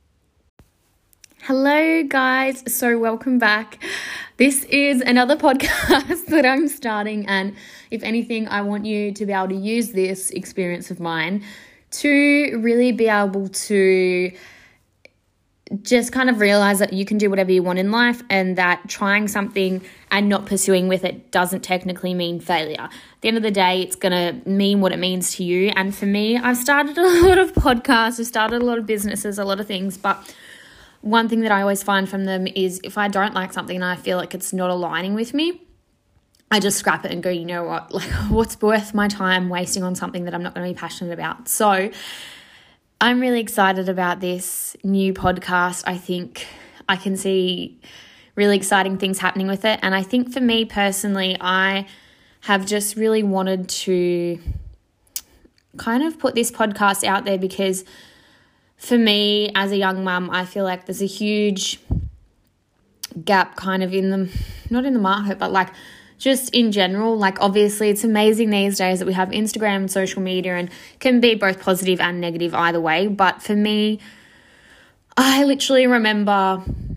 Hello guys, so welcome back. This is another podcast that I'm starting, and if anything, I want you to be able to use this experience of mine to really be able to just kind of realize that you can do whatever you want in life, and that trying something and not pursuing with it doesn't technically mean failure. At the end of the day, it's going to mean what it means to you. And for me, I've started a lot of podcasts, I've started a lot of businesses, a lot of things, but one thing that I always find from them is if I don't like something and I feel like it's not aligning with me, I just scrap it and go, you know what, like what's worth my time wasting on something that I'm not going to be passionate about. So I'm really excited about this new podcast. I think I can see really exciting things happening with it. And I think for me personally, I have just really wanted to kind of put this podcast out there because for me, as a young mum, I feel like there's a huge gap kind of not in the market, but like just in general. Like obviously it's amazing these days that we have Instagram and social media, and can be both positive and negative either way. But for me, I literally remember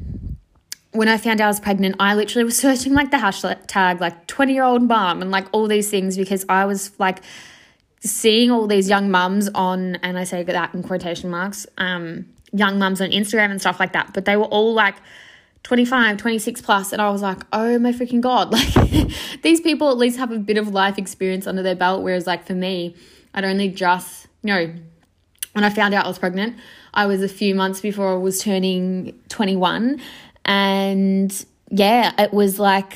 when I found out I was pregnant, I literally was searching like the hashtag like 20-year-old mum and like all these things, because I was like seeing all these young mums on, and I say that in quotation marks, young mums on Instagram and stuff like that, but they were all like 25, 26 plus, and I was like, oh my freaking God, like these people at least have a bit of life experience under their belt, whereas like for me, I'd only just, when I found out I was pregnant, I was a few months before I was turning 21, and yeah, it was like,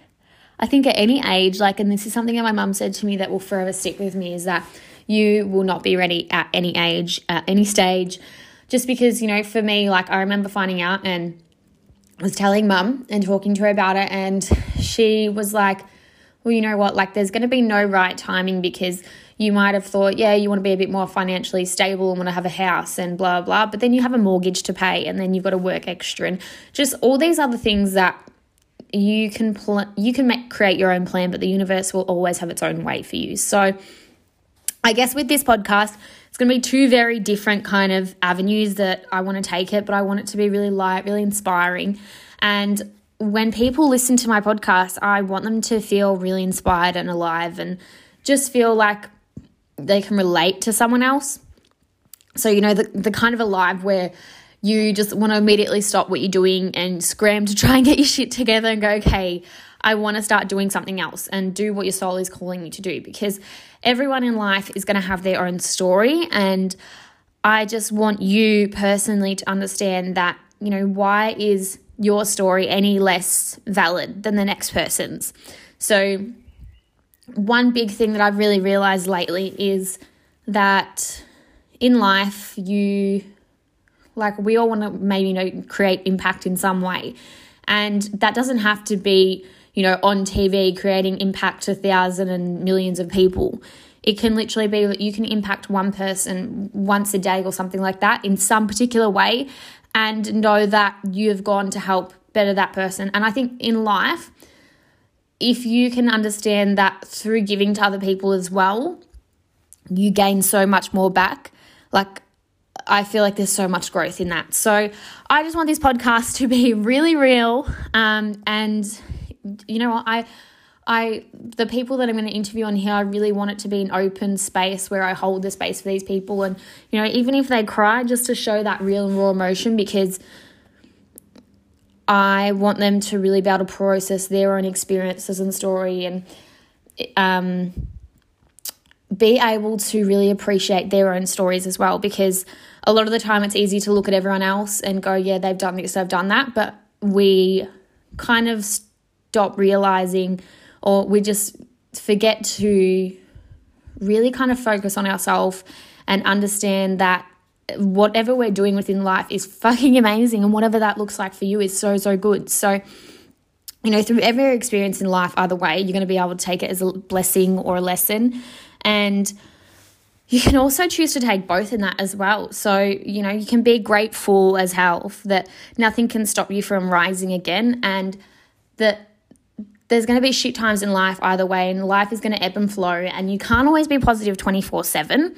I think at any age, like, and this is something that my mum said to me that will forever stick with me, is that you will not be ready at any age, at any stage, just because, for me, like, I remember finding out and I was telling mum and talking to her about it, and she was like, well, you know what, like, there's going to be no right timing, because you might have thought, yeah, you want to be a bit more financially stable and want to have a house and blah, blah, but then you have a mortgage to pay, and then you've got to work extra, and just all these other things that you can create your own plan, but the universe will always have its own way for you. So I guess with this podcast, it's going to be two very different kind of avenues that I want to take it, but I want it to be really light, really inspiring. And when people listen to my podcast, I want them to feel really inspired and alive, and just feel like they can relate to someone else. So, the kind of alive where you just want to immediately stop what you're doing and scram to try and get your shit together and go, okay, I want to start doing something else and do what your soul is calling you to do, because everyone in life is going to have their own story. And I just want you personally to understand that, why is your story any less valid than the next person's? So one big thing that I've really realized lately is that in life, we all want to maybe, create impact in some way. And that doesn't have to be, on TV creating impact to thousands and millions of people. It can literally be that you can impact one person once a day or something like that in some particular way, and know that you've gone to help better that person. And I think in life, if you can understand that through giving to other people as well, you gain so much more back. Like, I feel like there's so much growth in that. So I just want this podcast to be really real. And you know what, the people that I'm going to interview on here, I really want it to be an open space where I hold the space for these people. And, even if they cry, just to show that real and raw emotion, because I want them to really be able to process their own experiences and story, and be able to really appreciate their own stories as well, because a lot of the time it's easy to look at everyone else and go, yeah, they've done this, they've done that, but we kind of stop realizing, or we just forget to really kind of focus on ourselves and understand that whatever we're doing within life is fucking amazing, and whatever that looks like for you is so, so good. So, through every experience in life, either way, you're going to be able to take it as a blessing or a lesson. And you can also choose to take both in that as well. So, you can be grateful as hell that nothing can stop you from rising again, and that there's going to be shit times in life either way, and life is going to ebb and flow, and you can't always be positive 24/7.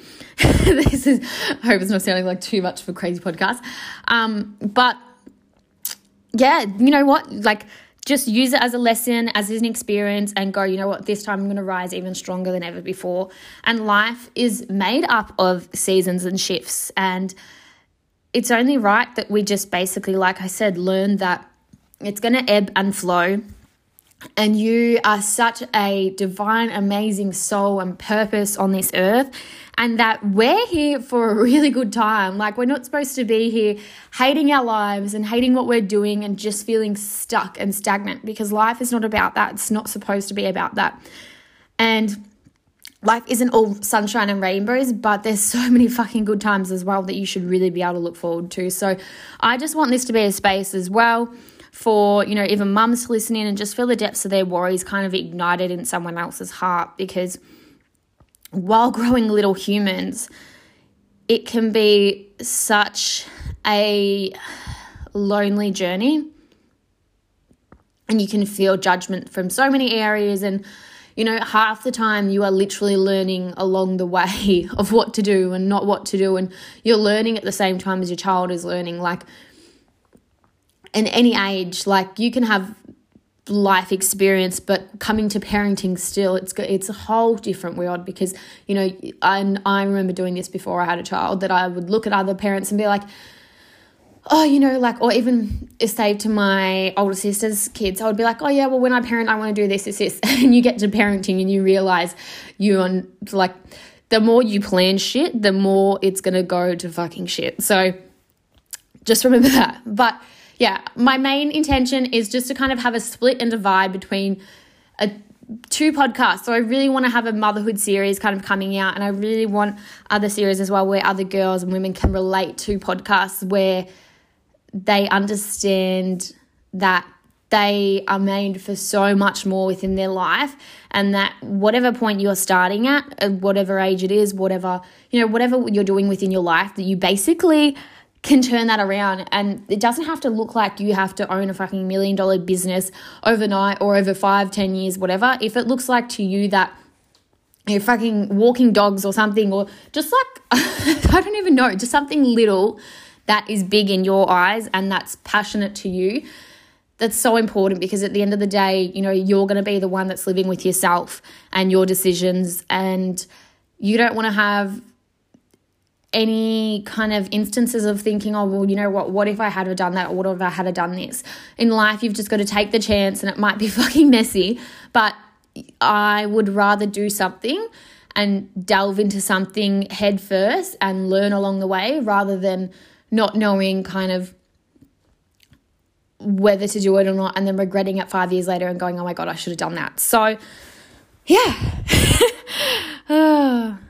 I hope it's not sounding like too much of a crazy podcast. But yeah, you know what? Like, just use it as a lesson, as an experience, and go, you know what, this time I'm going to rise even stronger than ever before. And life is made up of seasons and shifts, and it's only right that we just basically, like I said, learn that it's going to ebb and flow. And you are such a divine, amazing soul and purpose on this earth, and that we're here for a really good time. Like, we're not supposed to be here hating our lives and hating what we're doing and just feeling stuck and stagnant, because life is not about that. It's not supposed to be about that. And life isn't all sunshine and rainbows, but there's so many fucking good times as well that you should really be able to look forward to. So I just want this to be a space as well for, you know, even mums to listen in and just feel the depths of their worries kind of ignited in someone else's heart. Because while growing little humans, it can be such a lonely journey, and you can feel judgment from so many areas. And, you know, half the time you are literally learning along the way of what to do and not what to do, and you're learning at the same time as your child is learning. Like, in any age, like, you can have life experience, but coming to parenting still, it's a whole different world. Because, you know, I remember doing this before I had a child, that I would look at other parents and be like, oh, you know, like, or even say to my older sister's kids, I would be like, oh yeah, well, when I parent, I want to do this. And you get to parenting and you realize like, the more you plan shit, the more it's going to go to fucking shit. So just remember that. But yeah, my main intention is just to kind of have a split and divide between two podcasts. So I really want to have a motherhood series kind of coming out, and I really want other series as well where other girls and women can relate to podcasts, where they understand that they are made for so much more within their life, and that whatever point you're starting at whatever age it is, whatever you're doing within your life, that you basically can turn that around. And it doesn't have to look like you have to own a fucking $1 million business overnight or over 5-10 years, whatever. If it looks like to you that you're fucking walking dogs or something, or just like, I don't even know, just something little that is big in your eyes and that's passionate to you, that's so important. Because at the end of the day, you know, you're going to be the one that's living with yourself and your decisions, and you don't want to have any kind of instances of thinking, oh, well, you know what if I had done that, or what if I had done this? In life, you've just got to take the chance, and it might be fucking messy, but I would rather do something and delve into something head first and learn along the way, rather than not knowing kind of whether to do it or not, and then regretting it 5 years later and going, oh my God, I should have done that. So yeah.